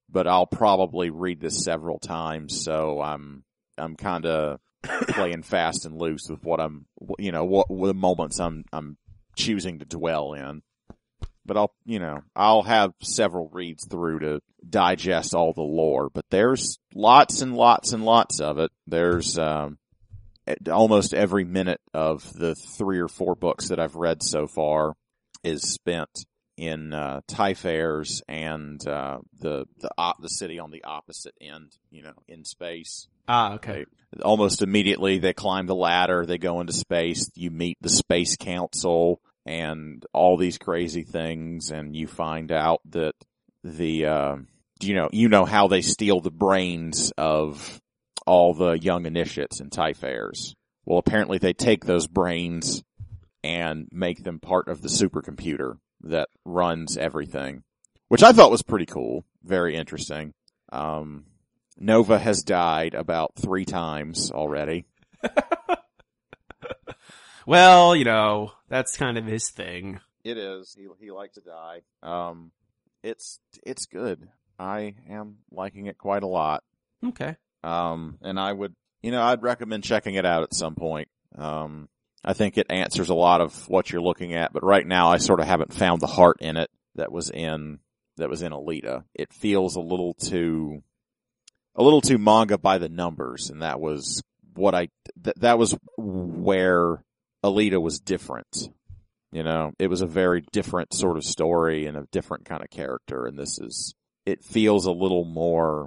but I'll probably read this several times, so I'm I'm kind of playing fast and loose with what I'm, you know, what, what the moments I'm I'm choosing to dwell in. But I'll, you know, I'll have several reads through to digest all the lore. But there's lots and lots and lots of it. There's um, almost every minute of the three or four books that I've read so far is spent in uh, Typhairs and uh, the the op- the city on the opposite end, you know, in space. Ah, okay. They, almost immediately, they climb the ladder. They go into space. You meet the Space Council and all these crazy things, and you find out that the, uh, you know, you know how they steal the brains of all the young initiates in Typhairs. Well, apparently they take those brains and make them part of the supercomputer that runs everything, which I thought was pretty cool. Very interesting. Um, Nova has died about three times already. Well, you know, that's kind of his thing. It is. He he likes to die. Um, it's it's good. I am liking it quite a lot. Okay. Um, and I would, you know, I'd recommend checking it out at some point. Um, I think it answers a lot of what you're looking at, but right now I sort of haven't found the heart in it that was in that was in Alita. It feels a little too a little too manga by the numbers, and that was what I th- that was where Alita was different. You know, it was a very different sort of story and a different kind of character, and this is, it feels a little more,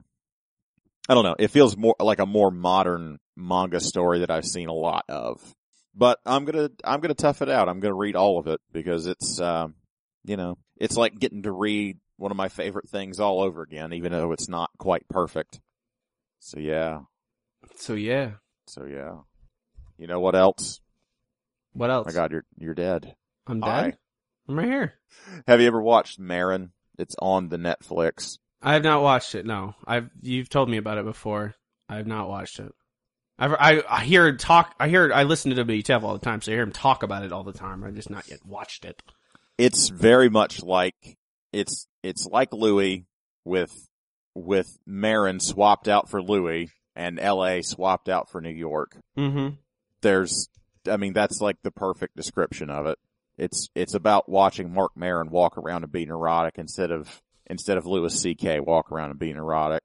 I don't know, it feels more like a more modern manga story that I've seen a lot of. But I'm gonna, I'm gonna tough it out. I'm gonna read all of it because it's, um, you know, it's like getting to read one of my favorite things all over again, even though it's not quite perfect. So yeah. So yeah. So yeah. You know what else? What else? Oh my God, you're you're dead. I'm dead? Hi. I'm right here. Have you ever watched Marin? It's on the Netflix. I have not watched it, no. I've You've told me about it before. I have not watched it. I've, I I hear talk. I hear. I listen to W T F all the time, so I hear him talk about it all the time. I've just not yet watched it. It's very much like it's it's like Louis with with Marin swapped out for Louis and L A swapped out for New York. Mm-hmm. There's, I mean, that's like the perfect description of it. It's it's about watching Mark Maron walk around and be neurotic instead of instead of Louis C K walk around and be neurotic.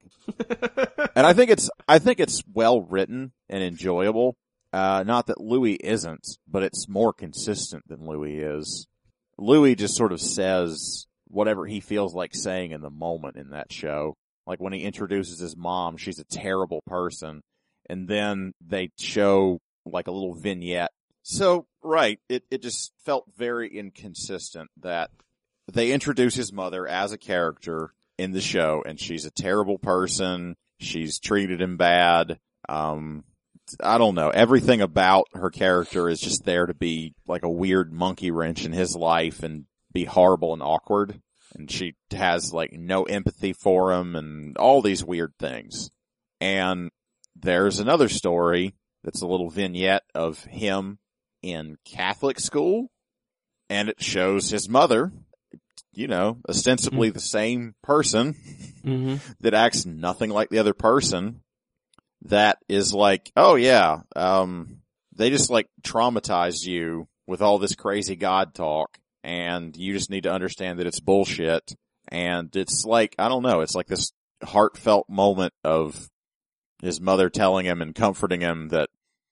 And I think it's I think it's well written and enjoyable. Uh, not that Louis isn't, but it's more consistent than Louis is. Louis just sort of says whatever he feels like saying in the moment in that show. Like when he introduces his mom, she's a terrible person, and then they show like a little vignette. So, right, it, it just felt very inconsistent that they introduce his mother as a character in the show, and she's a terrible person. She's treated him bad. Um, I don't know. Everything about her character is just there to be like a weird monkey wrench in his life and be horrible and awkward. And she has like no empathy for him and all these weird things. And there's another story that's a little vignette of him in Catholic school, and it shows his mother, you know, ostensibly mm-hmm. the same person mm-hmm. that acts nothing like the other person. That is like, oh yeah, um, they just like traumatized you with all this crazy God talk, and you just need to understand that it's bullshit. And it's like, I don't know, it's like this heartfelt moment of his mother telling him and comforting him that,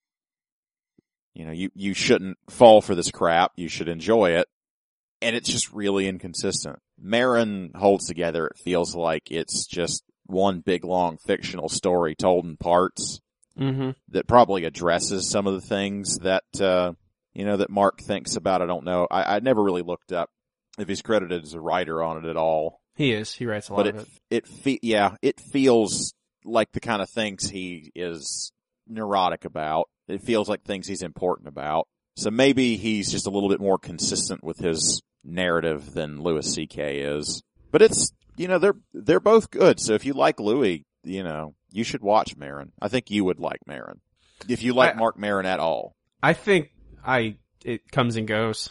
you know, you, you shouldn't fall for this crap. You should enjoy it. And it's just really inconsistent. Marin holds together. It feels like it's just one big long fictional story told in parts mm-hmm. that probably addresses some of the things that, uh, you know, that Mark thinks about. I don't know. I, I never really looked up if he's credited as a writer on it at all. He is. He writes a lot but of it. it. It fe- yeah, it feels like the kind of things he is neurotic about. It feels like things he's important about. So maybe he's just a little bit more consistent with his narrative than Louis C K is. But it's, you know, they're they're both good. So if you like Louis, you know, you should watch Marin. I think you would like Marin. If you like I, Mark Maron at all. I think I it comes and goes.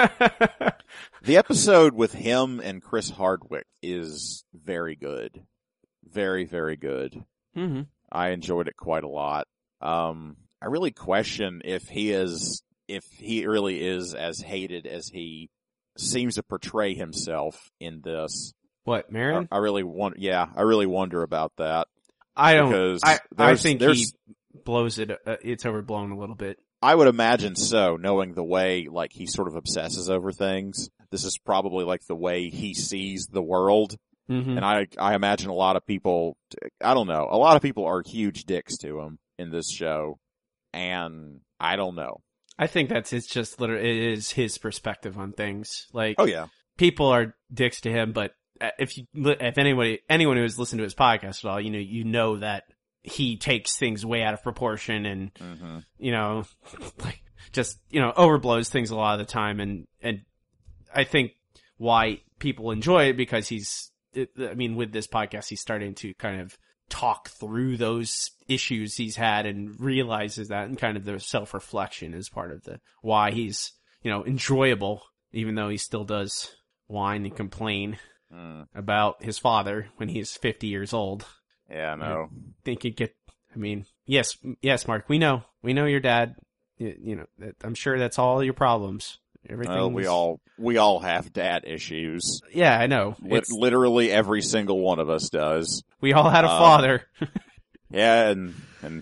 The episode with him and Chris Hardwick is very good. very, very good. Mm-hmm. I enjoyed it quite a lot. Um, I really question if he is, if he really is as hated as he seems to portray himself in this. What, Marin? I, I really want, yeah, I really wonder about that. I don't, because I, I think he there's, blows it, uh, it's overblown a little bit. I would imagine so, knowing the way, like, he sort of obsesses over things. This is probably like the way he sees the world. Mm-hmm. And I, I imagine a lot of people, I don't know, a lot of people are huge dicks to him in this show. And I don't know. I think that's, it's just literally, it is his perspective on things. Like, Oh yeah. people are dicks to him, but if you, if anybody, anyone who has listened to his podcast at all, you know, you know that he takes things way out of proportion and, Mm-hmm. you know, like, just, you know, overblows things a lot of the time. And, and I think why people enjoy it because he's, I mean, with this podcast, he's starting to kind of talk through those issues he's had and realizes that, and kind of the self-reflection is part of the, why he's, you know, enjoyable, even though he still does whine and complain Mm. about his father when he's fifty years old. Yeah, I know. I think you get, I mean, yes, yes, Mark, we know, we know your dad, you, you know, that, I'm sure that's all your problems. Everything. Well, we all, we all have dad issues. Yeah, I know. Li- It's, literally every single one of us does. we all had a um, father. Yeah, and, and,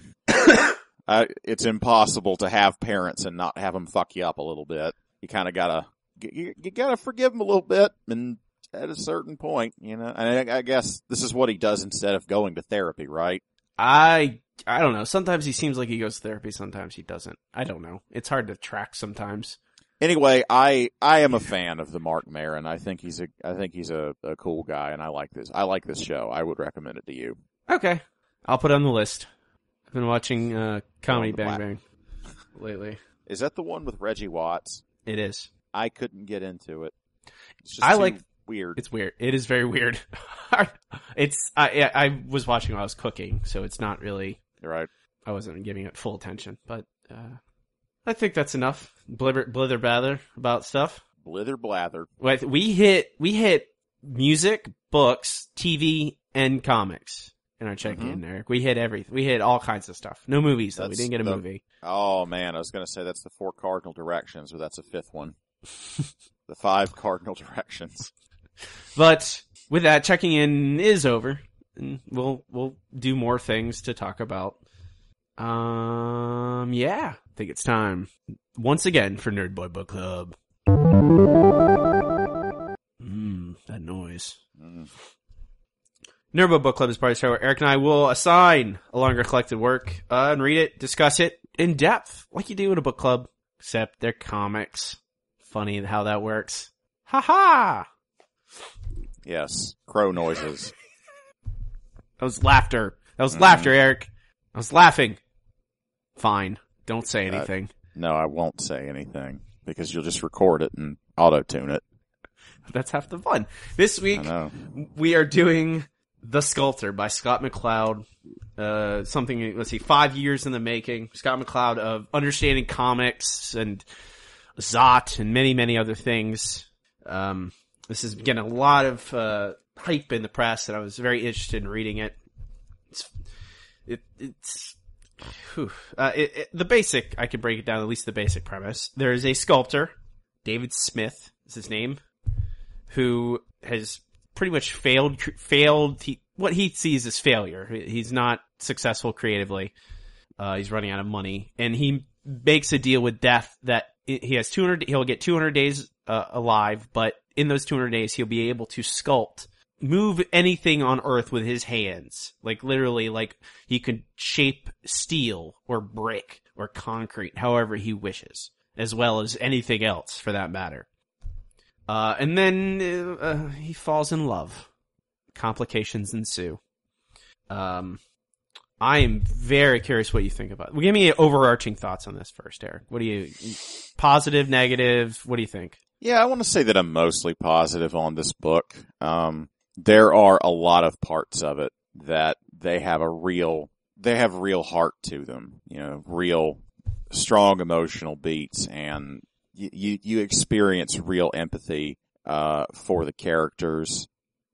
I, it's impossible to have parents and not have them fuck you up a little bit. You kind of gotta, you, you gotta forgive them a little bit, and at a certain point, you know, and I, I guess this is what he does instead of going to therapy, right? I I don't know. Sometimes he seems like he goes to therapy. Sometimes he doesn't. I don't know. It's hard to track sometimes. Anyway, I I am a fan of the Mark Maron. I think he's a I think he's a, a cool guy, and I like this. I like this show. I would recommend it to you. Okay, I'll put it on the list. I've been watching uh, Comedy Oh, the Bang black- Bang lately. Is that the one with Reggie Watts? It is. I couldn't get into it. It's just I too like- weird. It's weird. It is very weird. it's I I was watching while I was cooking, so it's not really. You're right. I wasn't giving it full attention, but uh, I think that's enough. Blither blither bather about stuff. Blither blather. Like, We hit we hit music, books, T V, and comics in our check-in, Mhm. Eric. We hit everything. We hit all kinds of stuff. No movies though. That's we didn't get a the- movie. Oh man, I was gonna say that's the four cardinal directions, but that's a fifth one. The five cardinal directions. But with that, checking in is over, and we'll we'll do more things to talk about. Um, yeah, I think it's time once again for Nerd Boy Book Club. Mmm, that noise. Mm. Nerd Boy Book Club is part of the show where Eric and I will assign a longer collected work uh, and read it, discuss it in depth, like you do in a book club, except they're comics. Funny how that works. Ha ha! Yes, crow noises. That was laughter. That was Mhm. laughter, Eric. I was laughing. Fine. Don't say anything. No, I won't say anything because you'll just record it and auto-tune it. That's half the fun. This I week, know. we are doing The Sculptor by Scott McCloud. Uh, something, let's see, five years in the making. Scott McCloud of Understanding Comics and Zot and many, many other things. Um, this is getting a lot of, uh, hype in the press, and I was very interested in reading it. It's, it, it's, whew. Uh, it, it, the basic, I can break it down, at least the basic premise. There is a sculptor, David Smith is his name, who has pretty much failed, failed, he, what he sees as failure. He's not successful creatively. Uh, he's running out of money, and he makes a deal with death that he has two hundred, he'll get two hundred days uh, alive, but in those two hundred days, he'll be able to sculpt, move anything on Earth with his hands. Like literally, like he could shape steel or brick or concrete however he wishes, as well as anything else for that matter. Uh, and then uh, he falls in love. Complications ensue. Um, I am very curious what you think about it. Well, give me overarching thoughts on this first, Eric. What do you, positive, negative, what do you think? Yeah, I want to say that I'm mostly positive on this book. Um, there are a lot of parts of it that they have a real, they have real heart to them, you know, real strong emotional beats, and you, you, you experience real empathy, uh, for the characters.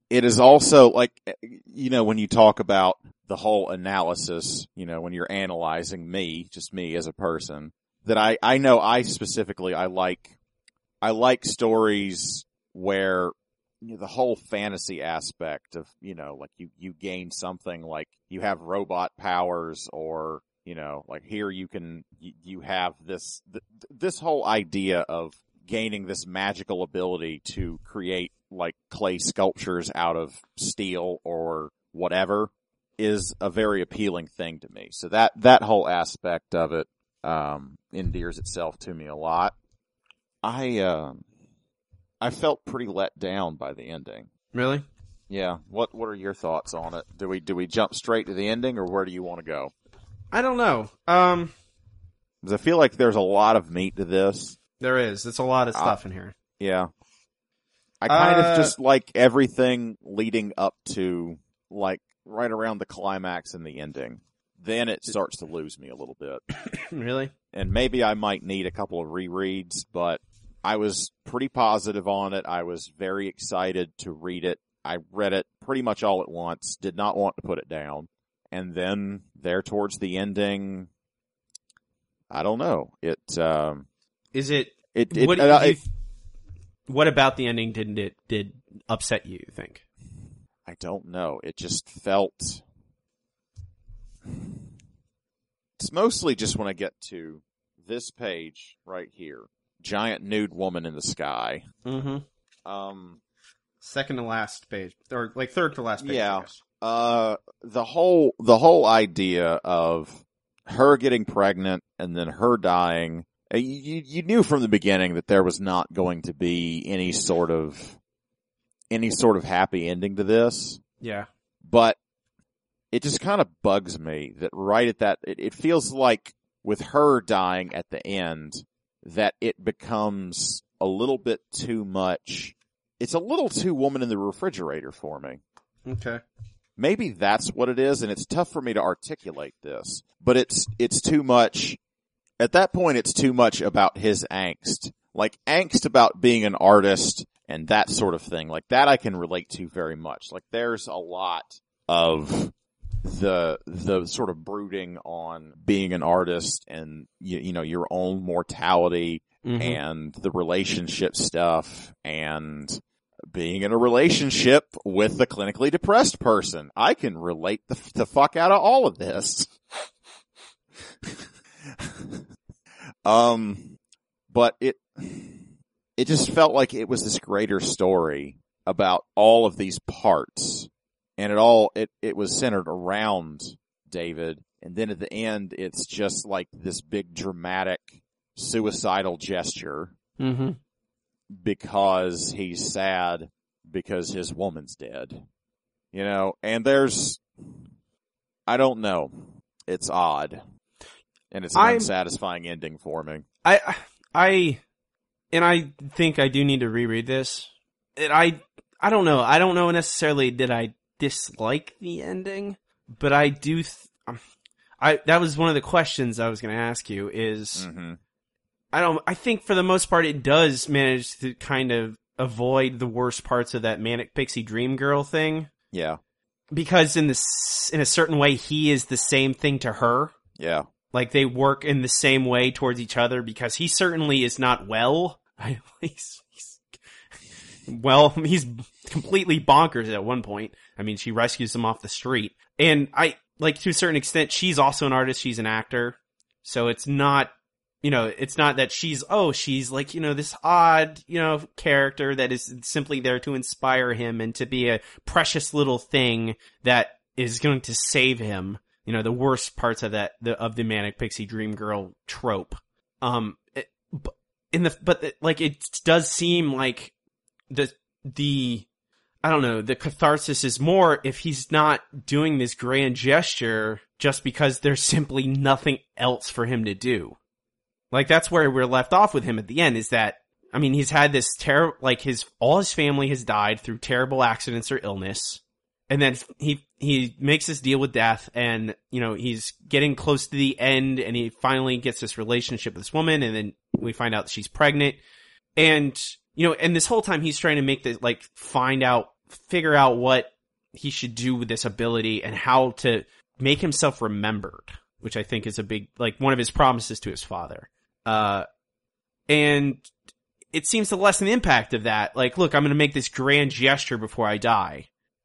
it is also like, you know, when you talk about the whole analysis, you know, when you're analyzing me, just me as a person, that I, I know I specifically, I like, I like stories where, you know, the whole fantasy aspect of, you know, like you, you gain something like you have robot powers, or, you know, like here you can, you, you have this, th- this whole idea of gaining this magical ability to create like clay sculptures out of steel or whatever is a very appealing thing to me. So that, that whole aspect of it, um, endears itself to me a lot. I, um, I felt pretty let down by the ending. Really? Yeah. What What are your thoughts on it? Do we do we jump straight to the ending, or where do you want to go? I don't know. Um, Because I feel like there's a lot of meat to this. there is. It's a lot of stuff uh, in here. Yeah. I kind uh, of just like everything leading up to, like, right around the climax and the ending. Then it starts to lose me a little bit. Really? And maybe I might need a couple of rereads, but I was pretty positive on it. I was very excited to read it. I read it pretty much all at once, did not want to put it down. And then there towards the ending, I don't know. It, um, is it, it, it, what, uh, you, it, what about the ending didn't it, did upset you, you think? I don't know. It just felt, it's mostly just when I get to this page right here. Giant nude woman in the sky. Mm-hmm. Um, second to last page, or like third to last page. Yeah. Uh, the whole the whole idea of her getting pregnant and then her dying. You you knew from the beginning that there was not going to be any sort of any sort of happy ending to this. Yeah. But it just kind of bugs me that right at that, it, it feels like with her dying at the end, that it becomes a little bit too much. It's a little too woman in the refrigerator for me. Okay. Maybe that's what it is, and it's tough for me to articulate this. But it's it's too much. At that point, it's too much about his angst. Like, angst about being an artist and that sort of thing. Like, that I can relate to very much. Like, there's a lot of the the sort of brooding on being an artist and, you, you know, your own mortality, mm-hmm. and the relationship stuff and being in a relationship with a clinically depressed person. I can relate the, the fuck out of all of this. um, but it, it just felt like it was this greater story about all of these parts. And it all, it, it was centered around David. And then at the end, it's just like this big dramatic suicidal gesture. Mm-hmm. Because he's sad because his woman's dead. You know, and there's, I don't know. It's odd. And it's an I'm, unsatisfying ending for me. I, I, and I think I do need to reread this. And I, I don't know. I don't know necessarily did I dislike the ending, but I do, th- I, that was one of the questions I was going to ask you is, mm-hmm. I don't, I think for the most part it does manage to kind of avoid the worst parts of that Manic Pixie Dream Girl thing. Yeah. Because in this, in a certain way, he is the same thing to her. Yeah. Like they work in the same way towards each other because he certainly is not well. I, he's, he's, well, he's completely bonkers at one point. I mean, she rescues him off the street. And I, like to a certain extent, she's also an artist. She's an actor. So it's not, you know, it's not that she's, oh, she's like, you know, this odd, you know, character that is simply there to inspire him and to be a precious little thing that is going to save him. You know, the worst parts of that, the, of the Manic Pixie Dream Girl trope. Um, it, in the, but the, like, it does seem like the, the, I don't know, the catharsis is more if he's not doing this grand gesture just because there's simply nothing else for him to do. Like, that's where we're left off with him at the end, is that, I mean, he's had this terror, like, his, all his family has died through terrible accidents or illness, and then he, he makes this deal with death, and, you know, he's getting close to the end, and he finally gets this relationship with this woman, and then we find out that she's pregnant, and, you know, and this whole time he's trying to make the, like, find out figure out what he should do with this ability and how to make himself remembered, which I think is a big, like, one of his promises to his father. Uh, and it seems to lessen the impact of that. Like, look, I'm going to make this grand gesture before I die.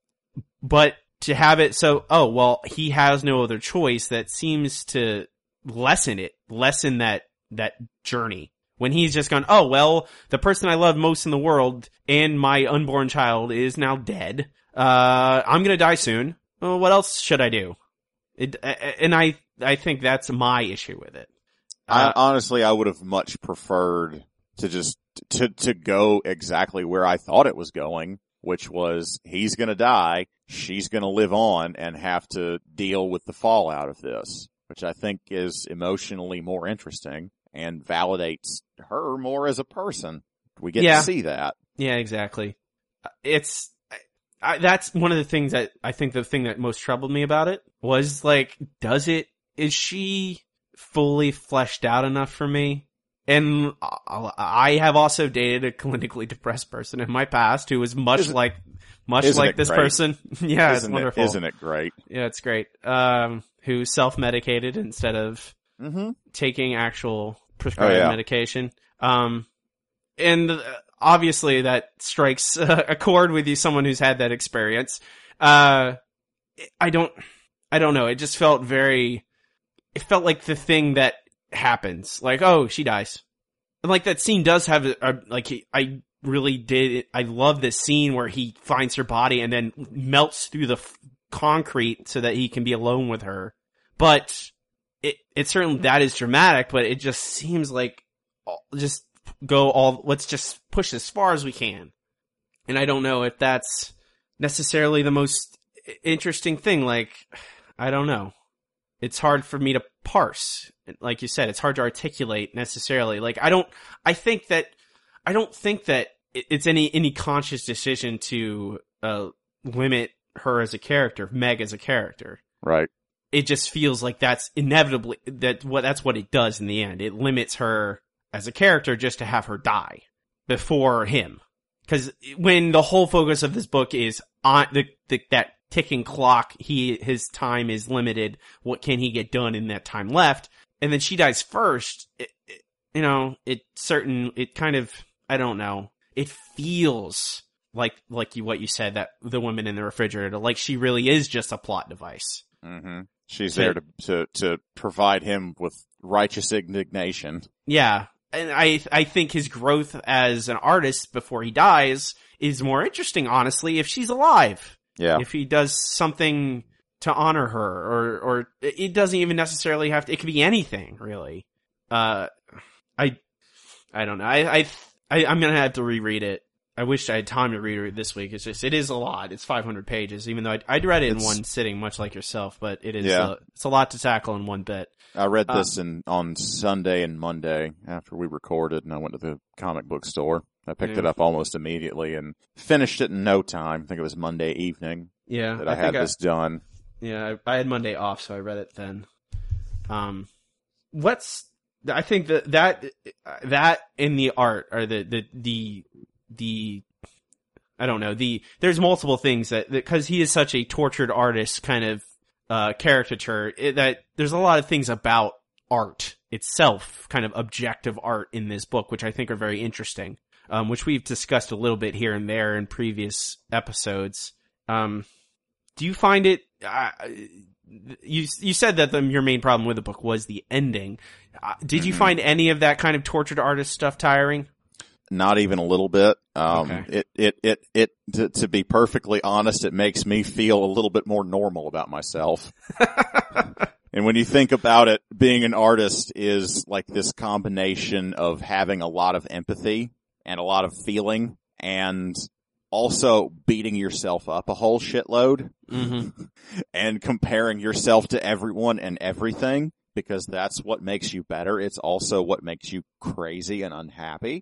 But to have it so, oh, well, he has no other choice, that seems to lessen it, lessen that, that journey. When he's just gone, oh, well, the person I love most in the world and my unborn child is now dead. Uh, I'm going to die soon. Well, what else should I do? It, and I, I think that's my issue with it. Uh, I, honestly, I would have much preferred to just, to, to go exactly where I thought it was going, which was he's going to die, she's going to live on and have to deal with the fallout of this, which I think is emotionally more interesting and validates her more as a person. We get yeah. to see that. Yeah, exactly. It's, I, that's one of the things that I think the thing that most troubled me about it was, like, does it, is she fully fleshed out enough for me? And I have also dated a clinically depressed person in my past who was much isn't, like, much like this great? person. yeah, isn't it's wonderful. It, isn't it great? Yeah, it's great. Um, who self-medicated instead of mm-hmm. taking actual prescribed oh, yeah. medication. Um, and obviously that strikes uh, a chord with you, someone who's had that experience. Uh, I don't, I don't know. It just felt very, it felt like the thing that happens. Like, oh, she dies. And like that scene does have a, a like, I really did, it, I love this scene where he finds her body and then melts through the f- concrete so that he can be alone with her. But it, it certainly, that is dramatic, but it just seems like just go all, let's just push as far as we can. And I don't know if that's necessarily the most interesting thing. Like, I don't know. It's hard for me to parse. Like you said, it's hard to articulate necessarily. Like, I don't, I think that, I don't think that it's any, any conscious decision to, uh, limit her as a character, Meg as a character. Right. It just feels like that's inevitably, that what, that's what it does in the end. It limits her as a character just to have her die before him. Cause when the whole focus of this book is on the, the that ticking clock, he, his time is limited. What can he get done in that time left? And then she dies first. It, it, you know, it certain, it kind of, I don't know. It feels like, like you, what you said, that the woman in the refrigerator, like she really is just a plot device. Mm-hmm. She's there to, to, to provide him with righteous indignation. Yeah. And I, I think his growth as an artist before he dies is more interesting, honestly, if she's alive. Yeah. If he does something to honor her, or, or it doesn't even necessarily have to, it could be anything, really. Uh, I, I don't know. I, I, I I'm gonna have to reread it. I wish I had time to read it this week. It's just, it is a lot. It's five hundred pages, even though I'd, I'd read it in it's, one sitting, much like yourself, but it is, yeah. a, it's a lot to tackle in one bit. I read this um, in, on Sunday and Monday after we recorded, and I went to the comic book store. I picked yeah. it up almost immediately and finished it in no time. I think it was Monday evening. Yeah. That I, I had this I, done. Yeah, I, I had Monday off, so I read it then. Um, what's, I think that, that, that in the art, or the, the, the, the, I don't know, the, there's multiple things that, because he is such a tortured artist kind of, uh, caricature, it, that there's a lot of things about art itself, kind of objective art in this book, which I think are very interesting, um, which we've discussed a little bit here and there in previous episodes. Um, do you find it, uh, you, you said that the, your main problem with the book was the ending. Uh, did mm-hmm. you find any of that kind of tortured artist stuff tiring? Not even a little bit. Um, okay. it, it, it, it, to, to be perfectly honest, it makes me feel a little bit more normal about myself. And when you think about it, being an artist is like this combination of having a lot of empathy and a lot of feeling, and also beating yourself up a whole shitload, mm-hmm. and comparing yourself to everyone and everything, because that's what makes you better. It's also what makes you crazy and unhappy.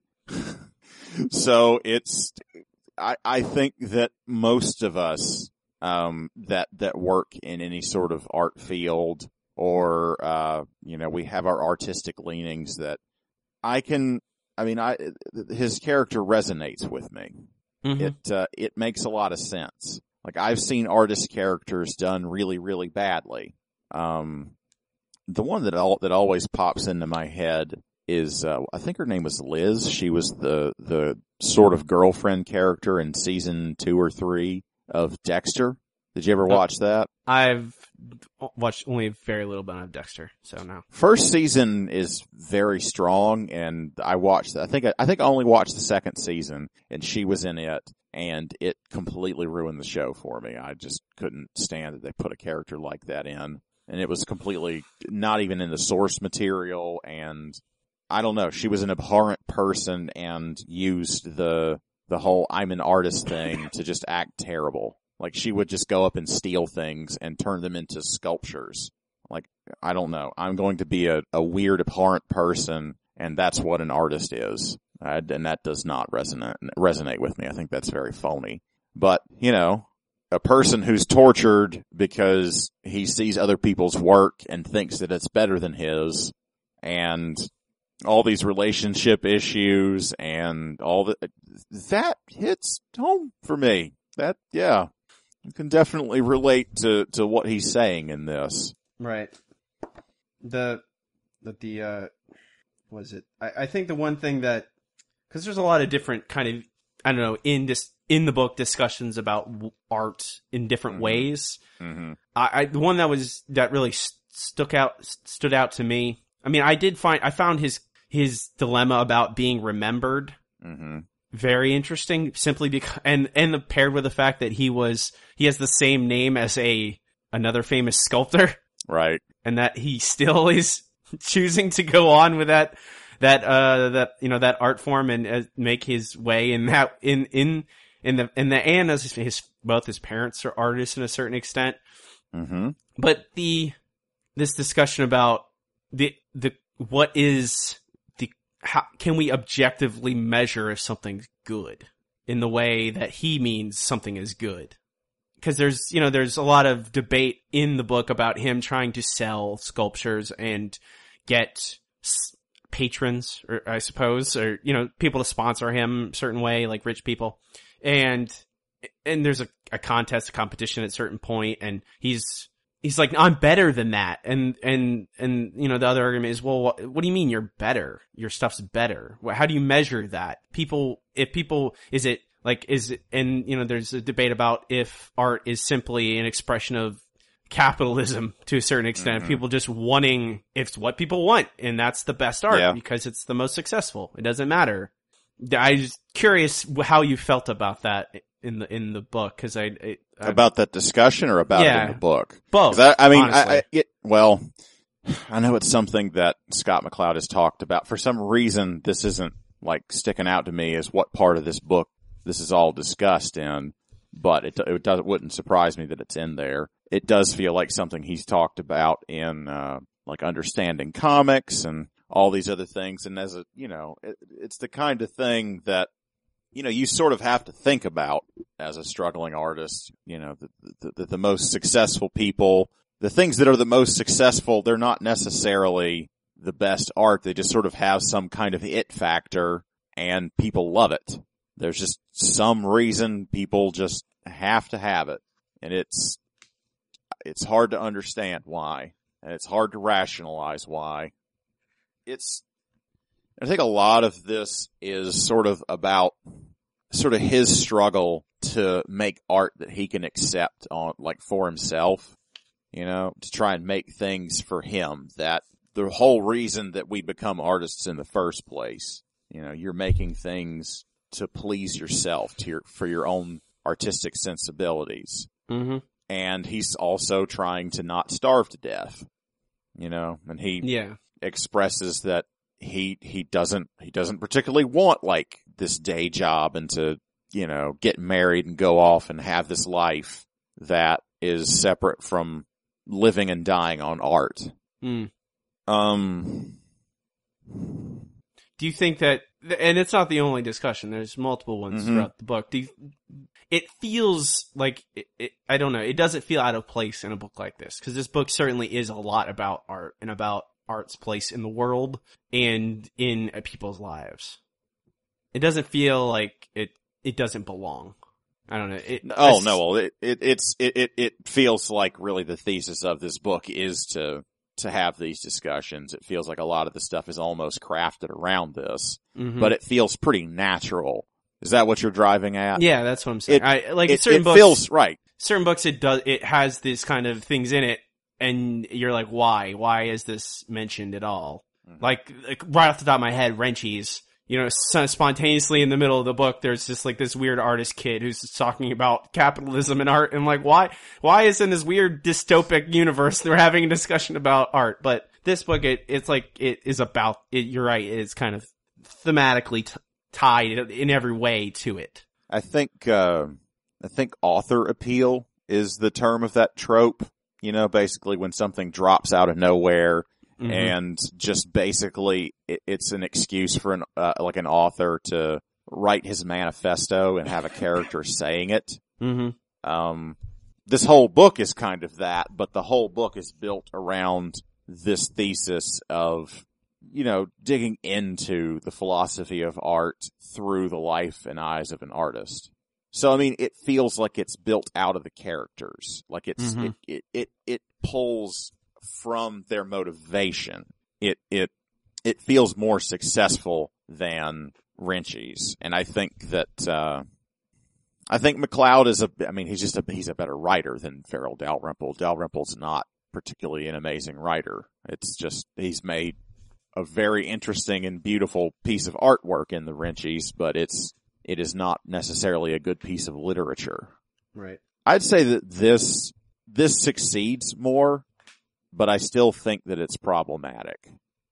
So it's, I, I think that most of us, um, that, that work in any sort of art field, or, uh, you know, we have our artistic leanings, that I can, I mean, I, his character resonates with me. Mm-hmm. It uh, it makes a lot of sense. Like, I've seen artist characters done really, really badly. Um, the one that al- that always pops into my head is, uh, I think her name was Liz. She was the the sort of girlfriend character in season two or three of Dexter. Did you ever watch that? I've watched only a very little bit of Dexter, so no. First season is very strong, and I watched. I think I think I only watched the second season, and she was in it, and it completely ruined the show for me. I just couldn't stand that they put a character like that in, and it was completely not even in the source material. And I don't know. She was an abhorrent person and used the the whole "I'm an artist" thing to just act terrible. Like, she would just go up and steal things and turn them into sculptures. Like, I don't know. I'm going to be a, a weird, abhorrent person, and that's what an artist is. Uh, and that does not resonate resonate with me. I think that's very phony. But, you know, a person who's tortured because he sees other people's work and thinks that it's better than his, and all these relationship issues and all that, that hits home for me. That, yeah. You can definitely relate to, to what he's saying in this. Right. The, the, the, uh, was it? I, I think the one thing that, cause there's a lot of different kind of, I don't know, in this, in the book discussions about art in different Mm-hmm. ways. Mm-hmm. I, I, the one that was, that really st- stuck out, stood out to me. I mean, I did find, I found his, his dilemma about being remembered. Mm-hmm. Very interesting, simply because, and, and the, paired with the fact that he was, he has the same name as a, another famous sculptor. Right. And that he still is choosing to go on with that, that, uh, that, you know, that art form and uh, make his way in that, in, in, in the, in the, and as his, his, both his parents are artists in a certain extent. Mm-hmm. But the, this discussion about the, the, what is, how can we objectively measure if something's good in the way that he means something is good? Because there's, you know, there's a lot of debate in the book about him trying to sell sculptures and get s- patrons, or I suppose, or, you know, people to sponsor him a certain way, like rich people. And, and there's a, a contest, a competition at a certain point, and he's, He's like, I'm better than that. And, and, and, you know, the other argument is, well, what, what do you mean you're better? Your stuff's better. How do you measure that? People, if people, is it like, is it, and, you know, there's a debate about if art is simply an expression of capitalism to a certain extent, Mm-hmm. people just wanting, it's what people want. And that's the best art Yeah. because it's the most successful. It doesn't matter. I was curious how you felt about that in the, in the book. Cause I, I, I About that discussion or about Yeah. it in the book? both. 'Cause I, I mean, I, honestly. I, it, well, I know it's something that Scott McCloud has talked about. For some reason, this isn't like sticking out to me as what part of this book this is all discussed in, but it, it does, it wouldn't surprise me that it's in there. It does feel like something he's talked about in, uh, like understanding comics and all these other things. And as a, you know, it, it's the kind of thing that, you know, you sort of have to think about as a struggling artist. You know, the, the, the, the most successful people, the things that are the most successful, they're not necessarily the best art. They just sort of have some kind of it factor and people love it. There's just some reason people just have to have it. And it's, it's hard to understand why. And it's hard to rationalize why. It's, I think a lot of this is sort of about sort of his struggle to make art that he can accept on, like, for himself, you know, to try and make things for him. That the whole reason that we become artists in the first place, you know, you're making things to please yourself, to your, for your own artistic sensibilities. Mm-hmm. And he's also trying to not starve to death, you know, and he Yeah. expresses that he, he doesn't, he doesn't particularly want like this day job and to, you know, get married and go off and have this life that is separate from living and dying on art. Mm. Um, Do you think that, and it's not the only discussion, there's multiple ones Mhm. throughout the book. Do you, it feels like, it, it, I don't know, it doesn't feel out of place in a book like this, because this book certainly is a lot about art and about art's place in the world and in uh, people's lives. It doesn't feel like it, it doesn't belong. I don't know. It, oh no, well, it, it it's it, it it feels like really the thesis of this book is to to have these discussions. It feels like a lot of the stuff is almost crafted around this, mm-hmm. but it feels pretty natural. Is that what you're driving at? Yeah, that's what I'm saying. It, I like it, certain it books. Feels right. Certain books, it does. It has these kind of things in it, and you're like, why? Why is this mentioned at all? Mm-hmm. Like, like right off the top of my head, Wrenchies. You know, spontaneously in the middle of the book, there's just like this weird artist kid who's talking about capitalism and art. And like, why, why is in this weird dystopic universe they're having a discussion about art? But this book, it, it's like, it is about it. You're right. It's kind of thematically t- tied in every way to it. I think, uh, I think author appeal is the term of that trope. You know, basically when something drops out of nowhere. Mm-hmm. And just basically, it, it's an excuse for an uh, like an author to write his manifesto and have a character saying it. Mm-hmm. Um, this whole book is kind of that, but the whole book is built around this thesis of, you know, digging into the philosophy of art through the life and eyes of an artist. So, I mean, it feels like it's built out of the characters, like it's mm-hmm. it, it it it pulls from their motivation. It, it, it feels more successful than Wrenchies. And I think that, uh, I think McCloud is a, I mean, he's just a, he's a better writer than Farrell Dalrymple. Dalrymple's not particularly an amazing writer. It's just, he's made a very interesting and beautiful piece of artwork in the Wrenchies, but it's, it is not necessarily a good piece of literature. Right. I'd say that this, this succeeds more, but I still think that it's problematic.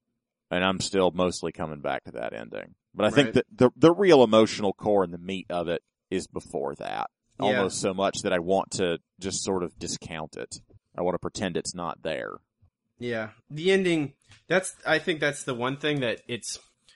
And I'm still mostly coming back to that ending. But I right. think that the the real emotional core and the meat of it is before that. Yeah. Almost so much that I want to just sort of discount it. I want to pretend it's not there. Yeah. The ending, that's, I think that's the one thing that it's,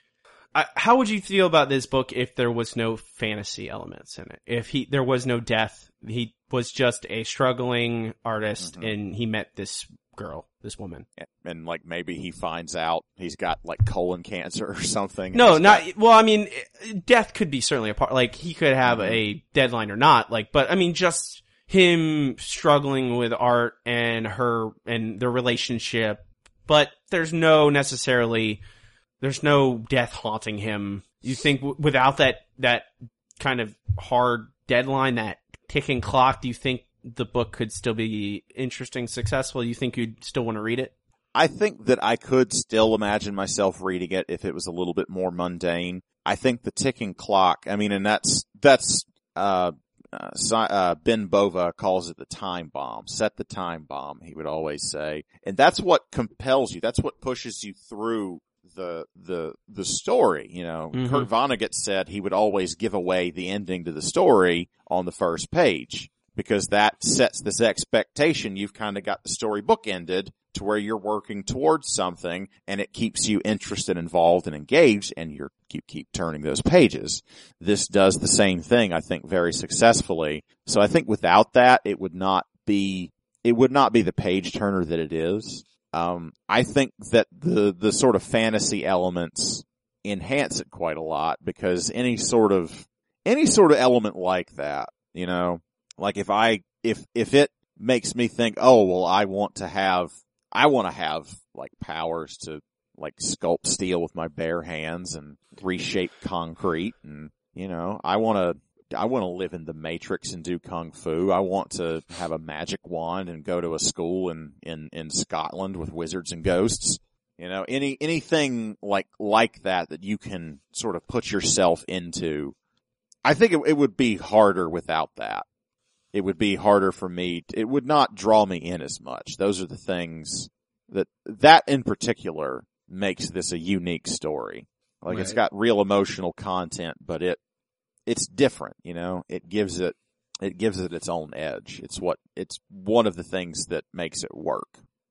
I, how would you feel about this book if there was no fantasy elements in it? If he, there was no death, he was just a struggling artist mm-hmm. and he met this girl, this woman. And like maybe he finds out he's got like colon cancer or something. No, not, got... well, I mean, death could be certainly a part, like he could have mm-hmm. a deadline or not, like, but I mean, just him struggling with art and her and their relationship, but there's no necessarily, there's no death haunting him. You think w- without that, that kind of hard deadline, that ticking clock, do you think the book could still be interesting, successful? You think you'd still want to read it? I think that I could still imagine myself reading it if it was a little bit more mundane. I think the ticking clock, I mean, and that's, that's, uh, uh, uh Ben Bova calls it the time bomb. Set the time bomb, he would always say. And that's what compels you. That's what pushes you through the, the, the story. You know, mm-hmm. Kurt Vonnegut said he would always give away the ending to the story on the first page, because that sets this expectation. You've kind of got the story bookended to where you're working towards something, and it keeps you interested, involved, and engaged, and you keep keep turning those pages. This does the same thing, I think, very successfully. So I think without that, it would not be it would not be the page turner that it is. Um, I think that the the sort of fantasy elements enhance it quite a lot, because any sort of any sort of element like that, you know. Like if I, if, if it makes me think, oh, well, I want to have, I want to have like powers to like sculpt steel with my bare hands and reshape concrete. And, you know, I want to, I want to live in the Matrix and do Kung Fu. I want to have a magic wand and go to a school in, in, in Scotland with wizards and ghosts. You know, any, anything like, like that that you can sort of put yourself into. I think it, it would be harder without that. It would be harder for me. It would not draw me in as much. Those are the things that, that in particular makes this a unique story. Like right. It's got real emotional content, but it, it's different, you know, it gives it, it gives it its own edge. It's what, it's one of the things that makes it work.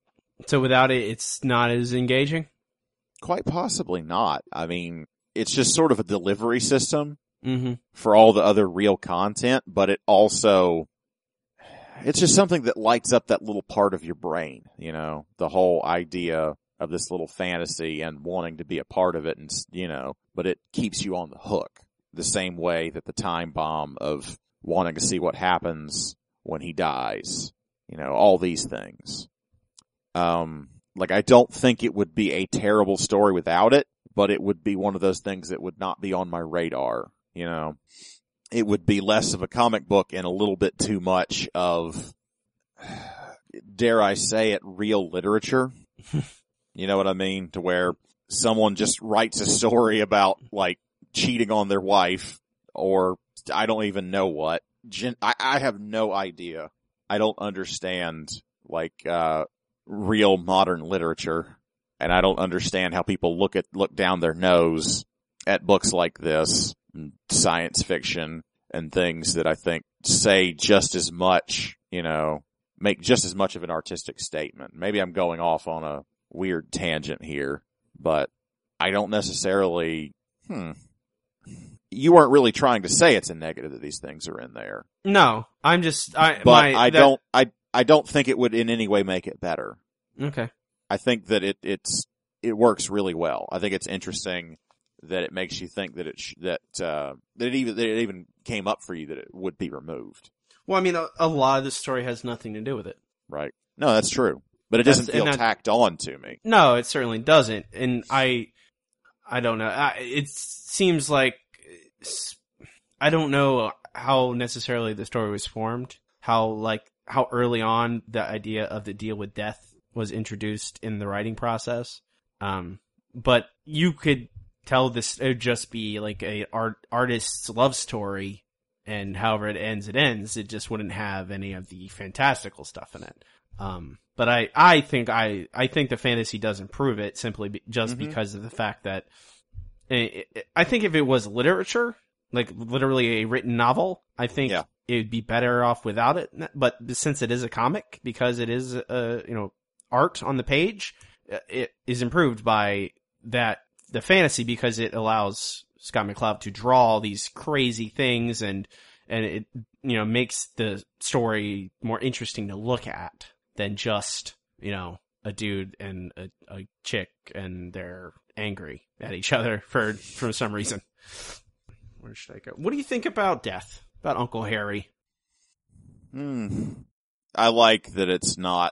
So without it, it's not as engaging? Quite possibly not. I mean, it's just sort of a delivery system mm-hmm. for all the other real content, but it also, it's just something that lights up that little part of your brain, you know, the whole idea of this little fantasy and wanting to be a part of it, and, you know, but it keeps you on the hook. the same way that the time bomb of wanting to see what happens when he dies. You know, all these things. Um, like, I don't think it would be a terrible story without it, but it would be one of those things that would not be on my radar, you know. It would be less of a comic book and a little bit too much of, dare I say it, real literature. You know what I mean? To where someone just writes a story about, like, cheating on their wife, or I don't even know what. Gen- I, I have no idea. I don't understand, like, uh, real modern literature, and I don't understand how people look at, look down their nose at books like this, and science fiction, and things that I think say just as much, you know, make just as much of an artistic statement. Maybe I'm going off on a weird tangent here, but I don't necessarily, hmm. You weren't really trying to say it's a negative that these things are in there. No, I'm just, I, but my, I that... don't, I, I don't think it would in any way make it better. Okay. I think that it, it's, it works really well. I think it's interesting that it makes you think that it, sh- that, uh, that it even, that it even came up for you that it would be removed. Well, I mean, a, a lot of the story has nothing to do with it. Right. No, that's true. But it doesn't That's, feel that, tacked on to me. No, it certainly doesn't. And I, I don't know. I, it seems like, I don't know how necessarily the story was formed, how like, how early on the idea of the deal with death was introduced in the writing process. Um, but you could tell this, it would just be like a art, artist's love story, and however it ends, it ends. It just wouldn't have any of the fantastical stuff in it. Um, but I, I think I, I think the fantasy does improve it simply be, just mm-hmm. because of the fact that it, it, I think if it was literature, like literally a written novel, I think yeah. it would be better off without it. But since it is a comic, because it is, uh, you know, art on the page, it is improved by that, the fantasy, because it allows Scott McCloud to draw these crazy things, and, and it, you know, makes the story more interesting to look at than just, you know, a dude and a, a chick and they're angry at each other for, for some reason. Where should I go? What do you think about death? About Uncle Harry? Hmm. I like that it's not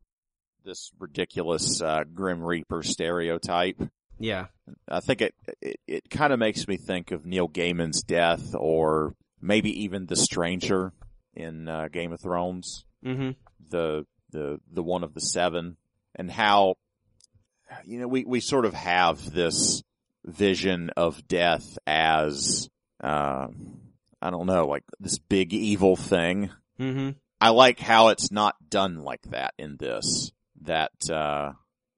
this ridiculous uh, Grim Reaper stereotype. Yeah. I think it it, it kind of makes me think of Neil Gaiman's Death, or maybe even The Stranger in uh, Game of Thrones. Mm-hmm. The the the one of the seven, and how, you know, we we sort of have this vision of death as uh, I don't know, like this big evil thing. Mm-hmm. I like how it's not done like that in this. That uh,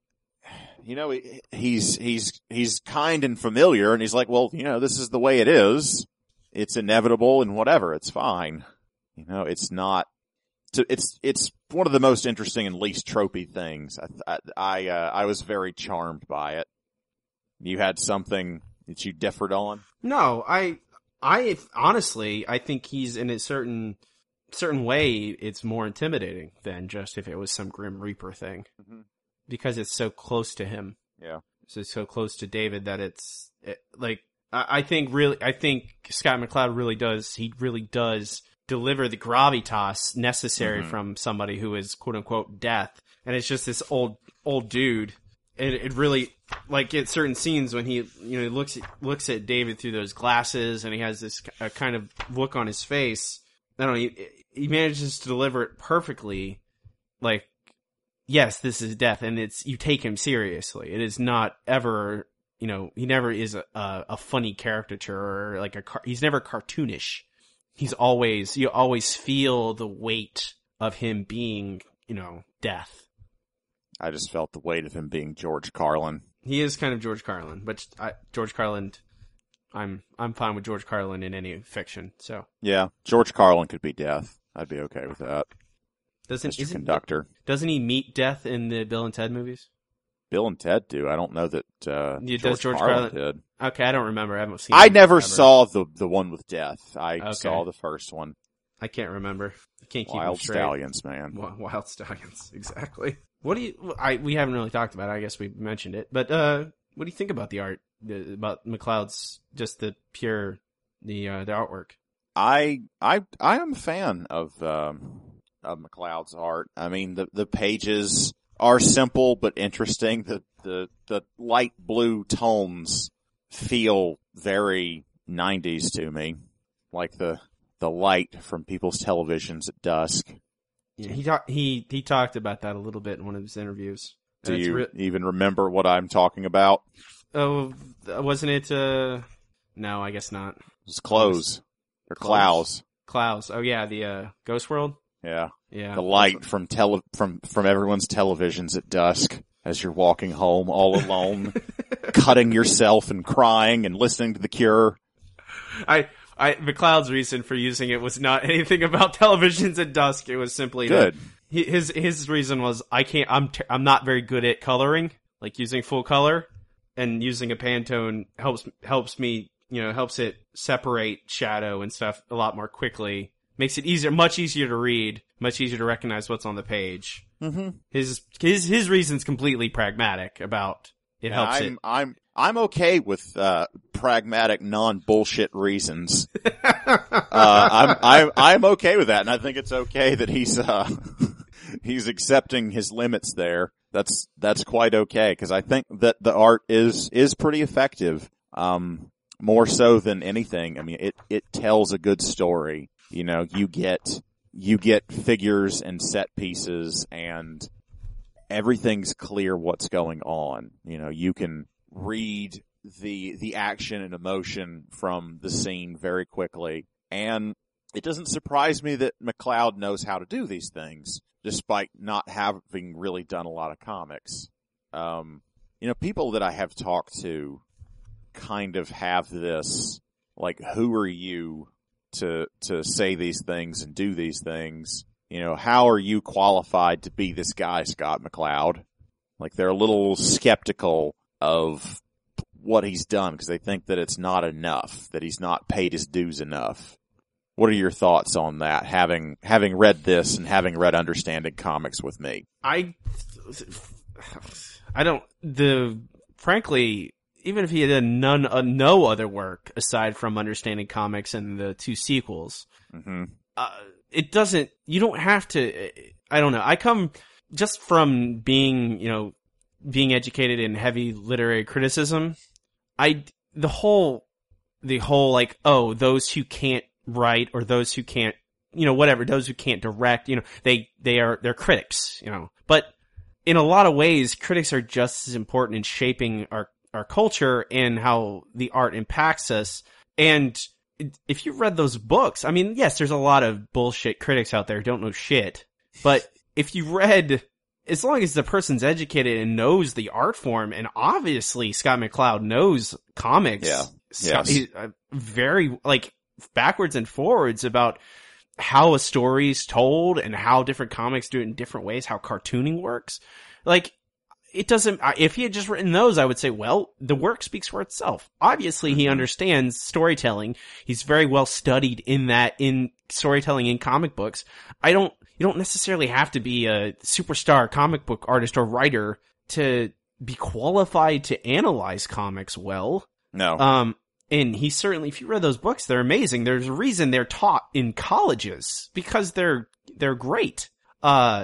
you know, he's he's he's kind and familiar, and he's like, well, you know, this is the way it is. It's inevitable, and whatever, it's fine. You know, it's not. It's it's one of the most interesting and least tropey things. I I uh, I was very charmed by it. You had something that you differed on? No, I I honestly I think he's in a certain certain way. It's more intimidating than just if it was some Grim Reaper thing, mm-hmm. because it's so close to him. Yeah, so so close to David that it's it, like I, I think really I think Scott McCloud really does he really does. deliver the gravitas necessary mm-hmm. from somebody who is quote unquote death. And it's just this old, old dude. And it really, like at certain scenes when he, you know, he looks at, looks at David through those glasses and he has this uh, kind of look on his face. I don't know, he, he manages to deliver it perfectly. Like, yes, this is death, and it's, you take him seriously. It is not ever, you know, he never is a, a, a funny caricature or like a, car- he's never cartoonish. He's always, you always feel the weight of him being, you know, death. I just felt the weight of him being George Carlin. He is kind of George Carlin, but I, George Carlin, I'm, I'm fine with George Carlin in any fiction, so. Yeah, George Carlin could be death. I'd be okay with that. Doesn't, Mister Conductor. Doesn't he meet death in the Bill and Ted movies? Bill and Ted do. I don't know that uh, yeah, George, George Carlin, Carlin did. Okay, I don't remember. I haven't seen. I never ever. saw the the one with death. I okay. saw the first one. I can't remember. I can't keep Wild them straight. Stallions, man. Wild Stallions, exactly. What do you? I we haven't really talked about it. I guess we mentioned it, but uh, what do you think about the art? The, about McCloud's just the pure the uh, the artwork. I I I am a fan of um, of McCloud's art. I mean, the the pages are simple but interesting. The the the light blue tones feel very nineties to me, like the the light from people's televisions at dusk. Yeah, he talked he he talked about that a little bit in one of his interviews. Do And it's you re- even remember what I'm talking about? Oh, wasn't it? Uh, no, I guess not. It's clothes. Or Clothes. clouds. Clouds. Oh yeah, the uh, Ghost World. Yeah. Yeah. The light from tele from from everyone's televisions at dusk as you're walking home all alone, cutting yourself and crying and listening to The Cure. I I McCloud's reason for using it was not anything about televisions at dusk. It was simply Good. That he, his his reason was I can't. I'm t- I'm not very good at coloring, like using full color, and using a Pantone helps helps me. You know, helps it separate shadow and stuff a lot more quickly. Makes it easier, much easier to read, much easier to recognize what's on the page. Mm-hmm. His his his reason's completely pragmatic about it. Yeah, helps I'm, it. I'm I'm okay with uh, pragmatic, non-bullshit reasons. uh, I'm I'm I'm okay with that, and I think it's okay that he's uh, he's accepting his limits there. That's that's quite okay because I think that the art is is pretty effective. Um. More so than anything, I mean, it, it tells a good story. You know, you get, you get figures and set pieces and everything's clear what's going on. You know, you can read the, the action and emotion from the scene very quickly. And it doesn't surprise me that McCloud knows how to do these things, despite not having really done a lot of comics. Um, you know, people that I have talked to kind of have this, like, who are you to to say these things and do these things? You know, how are you qualified to be this guy, Scott McCloud? Like, they're a little skeptical of what he's done because they think that it's not enough, that he's not paid his dues enough. What are your thoughts on that, having having read this and having read Understanding Comics with me? I, I don't, the, frankly, even if he had done none, uh, no other work aside from Understanding Comics and the two sequels, mm-hmm. uh, it doesn't, you don't have to, I don't know. I come just from being, you know, being educated in heavy literary criticism. I, the whole, the whole like, oh, those who can't write or those who can't, you know, whatever, those who can't direct, you know, they, they are, they're critics, you know, but in a lot of ways, critics are just as important in shaping our our culture and how the art impacts us. And if you've read those books, I mean, yes, there's a lot of bullshit critics out there who don't know shit. But if you read, as long as the person's educated and knows the art form, and obviously Scott McCloud knows comics, yeah, Scott, yes. he's uh, very, like, backwards and forwards about how a story's told and how different comics do it in different ways, how cartooning works. Like, it doesn't, if he had just written those, I would say, well, the work speaks for itself. Obviously, he understands storytelling. He's very well studied in that, in storytelling in comic books. I don't, you don't necessarily have to be a superstar comic book artist or writer to be qualified to analyze comics well. No. Um, and he certainly, if you read those books, they're amazing. There's a reason they're taught in colleges because they're, they're great. Uh,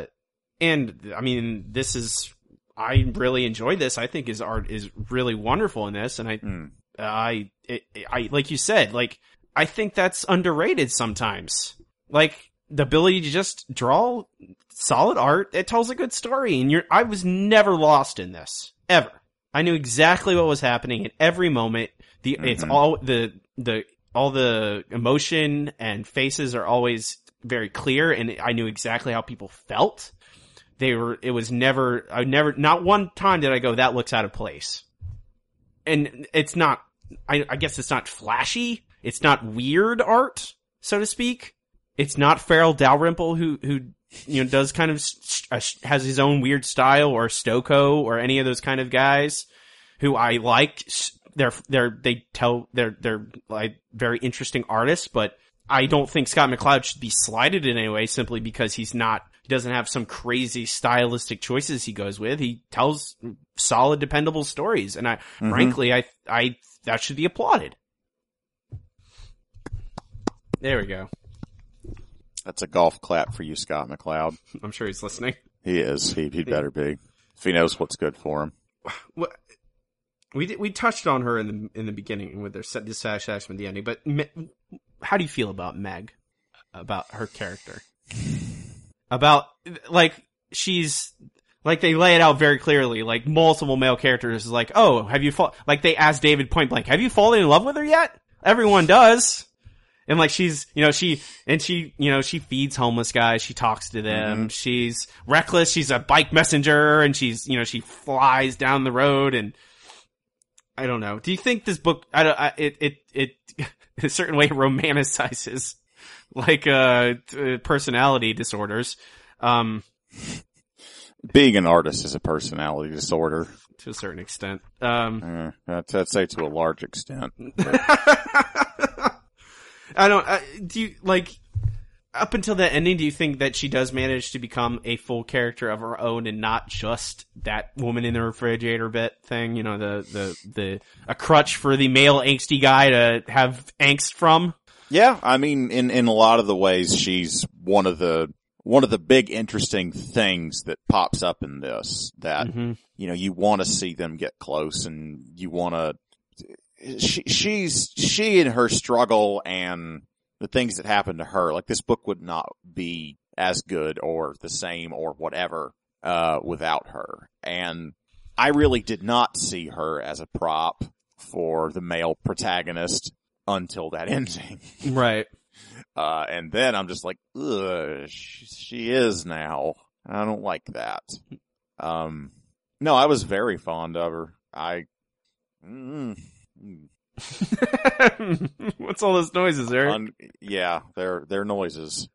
and I mean, this is, I really enjoyed this. I think his art is really wonderful in this. And I, mm. I, it, I, like you said, like, I think that's underrated sometimes. Like, the ability to just draw solid art that tells a good story. And you're, I was never lost in this. Ever. I knew exactly what was happening at every moment. The, mm-hmm. it's all, the, the, all the emotion and faces are always very clear. And I knew exactly how people felt. They were, it was never, I never, not one time did I go, that looks out of place. And it's not, I, I guess it's not flashy. It's not weird art, so to speak. It's not Farrell Dalrymple who, who, you know, does kind of, uh, has his own weird style, or Stokoe or any of those kind of guys who I like. They're, they're, they tell, they're, they're like very interesting artists, but I don't think Scott McCloud should be slighted in any way simply because he's not, he doesn't have some crazy stylistic choices he goes with. He tells solid, dependable stories. And I, mm-hmm. frankly, I, I, that should be applauded. There we go. That's a golf clap for you, Scott McCloud. I'm sure he's listening. He is. He, he'd better be. If he knows what's good for him. What, we did, we touched on her in the in the beginning with their dissatisfaction with the ending, but Me, how do you feel about Meg? About her character? About, like, she's, like, they lay it out very clearly, like, multiple male characters is like, oh, have you fall, like, they asked David point blank, have you fallen in love with her yet? Everyone does. And, like, she's, you know, she, and she, you know, she feeds homeless guys, she talks to them, mm-hmm. she's reckless, she's a bike messenger, and she's, you know, she flies down the road, and I don't know. Do you think this book, I don't, I, it, it, it, in a certain way romanticizes, like, uh, personality disorders? Um, Being an artist is a personality disorder. To a certain extent. Um, uh, I'd, I'd say to a large extent. I don't, uh, do you, like, up until that ending, do you think that she does manage to become a full character of her own and not just that woman in the refrigerator bit thing? You know, the, the, the, a crutch for the male angsty guy to have angst from? Yeah, I mean, in, in a lot of the ways, she's one of the, one of the big interesting things that pops up in this that, mm-hmm. you know, you want to see them get close and you want to, She, she's, she and her struggle and the things that happen to her, like this book would not be as good or the same or whatever, uh, without her. And I really did not see her as a prop for the male protagonist until that ending. Right. Uh, and then I'm just like, ugh, she, she is now. I don't like that. Um, no, I was very fond of her. I, mm, What's all those noises, Eric? Un- yeah, they're they're noises.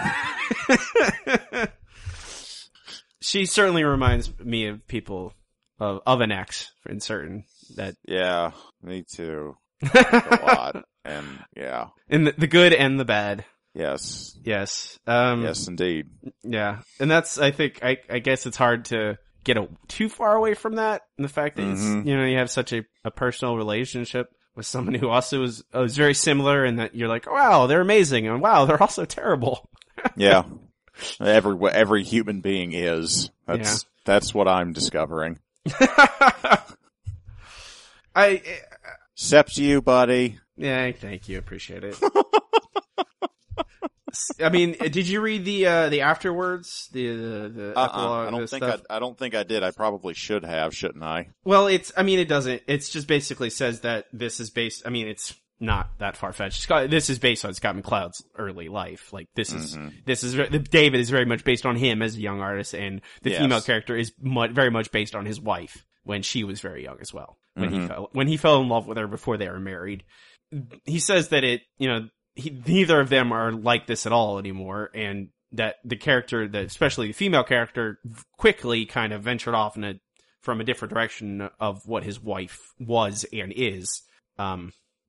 She certainly reminds me of people of of an ex in certain that. Yeah, me too. A lot, and yeah, in the, the good and the bad. Yes, yes, um, yes, indeed. Yeah, and that's I think I I guess it's hard to get a, too far away from that, and the fact that mm-hmm. it's, you know, you have such a, a personal relationship with someone who also is, uh, is very similar, and that you're like, oh, wow, they're amazing, and wow, they're also terrible. Yeah, every every human being is. That's yeah. that's what I'm discovering. I, except you, buddy. Yeah, thank you, appreciate it. I mean, did you read the uh, the afterwards, the the, the uh-uh. epilogue? I don't think stuff? I, I don't think I did. I probably should have, shouldn't I? Well, it's. I mean, it doesn't. It's just basically says that this is based. I mean, it's not that far fetched. This is based on Scott McCloud's early life. Like this is mm-hmm. this is David is very much based on him as a young artist, and the yes. female character is much, very much based on his wife when she was very young as well. When mm-hmm. he fell when he fell in love with her before they were married. He says that it, you know. He, neither of them are like this at all anymore, and that the character, that especially the female character, quickly kind of ventured off in a from a different direction of what his wife was and is. Um,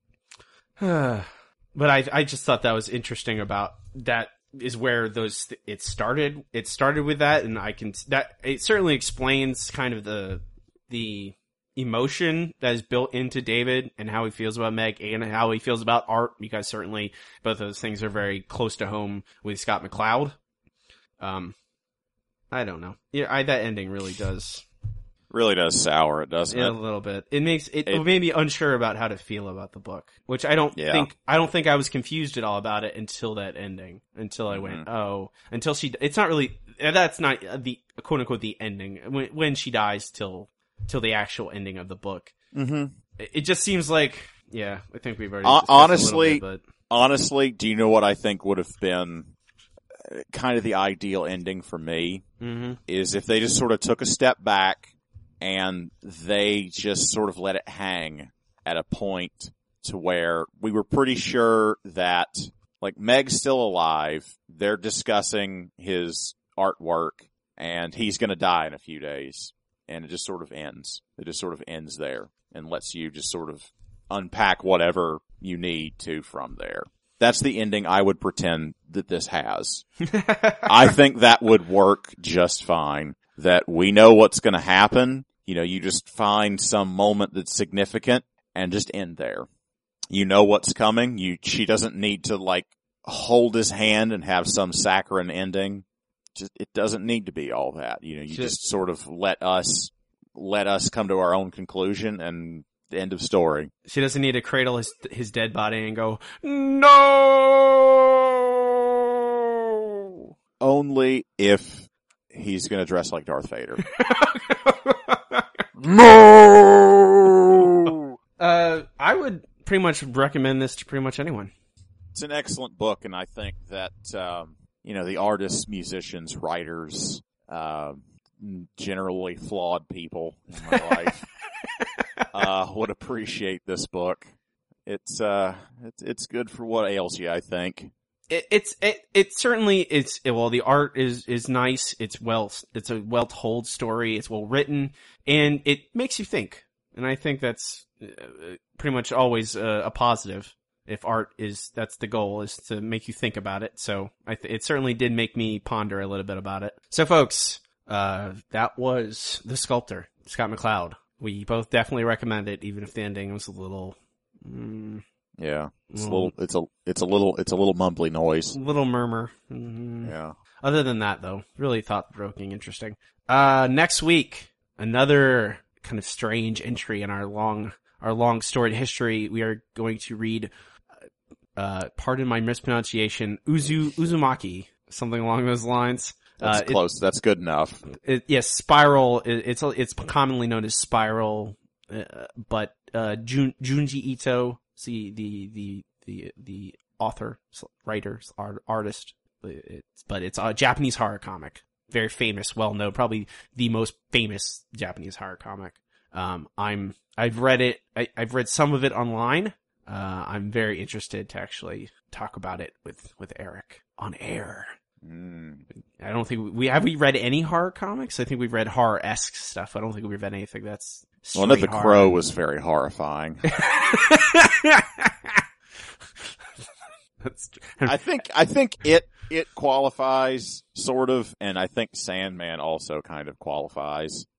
but I I just thought that was interesting about that is where those it started. It started with that, and I can that it certainly explains kind of the the. emotion that is built into David and how he feels about Meg and how he feels about art, because certainly both of those things are very close to home with Scott McCloud. Um, I don't know. Yeah, I, that ending really does. Really does sour it, doesn't yeah, it? A little bit. It makes it, it made me unsure about how to feel about the book, which I don't yeah. think I don't think I was confused at all about it until that ending. Until I mm-hmm. went, oh, until she. It's not really. That's not the quote unquote the ending when when she dies till. till the actual ending of the book. Mm-hmm. It just seems like, yeah, I think we've already uh, discussed honestly, a little bit, but... honestly, do you know what I think would have been kind of the ideal ending for me? Mm-hmm. Is if they just sort of took a step back and they just sort of let it hang at a point to where we were pretty sure that, like, Meg's still alive, they're discussing his artwork, and he's gonna die in a few days. And it just sort of ends. It just sort of ends there and lets you just sort of unpack whatever you need to from there. That's the ending I would pretend that this has. I think that would work just fine. That we know what's going to happen. You know, you just find some moment that's significant and just end there. You know what's coming. You, she doesn't need to like hold his hand and have some saccharine ending. Just, it doesn't need to be all that. You know, you just, just sort of let us, let us come to our own conclusion and the end of story. She doesn't need to cradle his, his dead body and go, no! Only if he's gonna dress like Darth Vader. No! Uh, I would pretty much recommend this to pretty much anyone. It's an excellent book, and I think that, um, you know, the artists, musicians, writers, uh, generally flawed people in my life, uh, would appreciate this book. It's, uh, it's, it's good for what ails you, I think. It, it's, it, it certainly, it's, it, well, the art is, is nice. It's well, it's a well told story. It's well written, and it makes you think. And I think that's uh, pretty much always uh, a positive. If art is, that's the goal, is to make you think about it. So I th- it certainly did make me ponder a little bit about it. So folks, uh, that was The Sculptor, Scott McCloud. We both definitely recommend it, even if the ending was a little, mm, yeah, it's little, a little, it's a, it's a little, it's a little mumbly noise. Little murmur. Mm. Yeah. Other than that though, really thought-provoking, interesting. Uh, next week, another kind of strange entry in our long, our long storied history. We are going to read, Uh, pardon my mispronunciation, Uzu, Uzumaki, something along those lines. That's uh, close. It, That's good enough. It, yes, Spiral, it, it's, it's commonly known as Spiral, uh, but, uh, Jun, Junji Ito, the, the, the, the, the author, writer, art, artist, it's, but it's a Japanese horror comic. Very famous, well known, probably the most famous Japanese horror comic. Um, I'm, I've read it, I, I've read some of it online. Uh, I'm very interested to actually talk about it with, with Eric on air. Mm. I don't think we, we have we read any horror comics. I think we've read horror-esque stuff. I don't think we've read anything that's well, not the horror. Crow was very horrifying. That's I think I think it it qualifies sort of, and I think Sandman also kind of qualifies.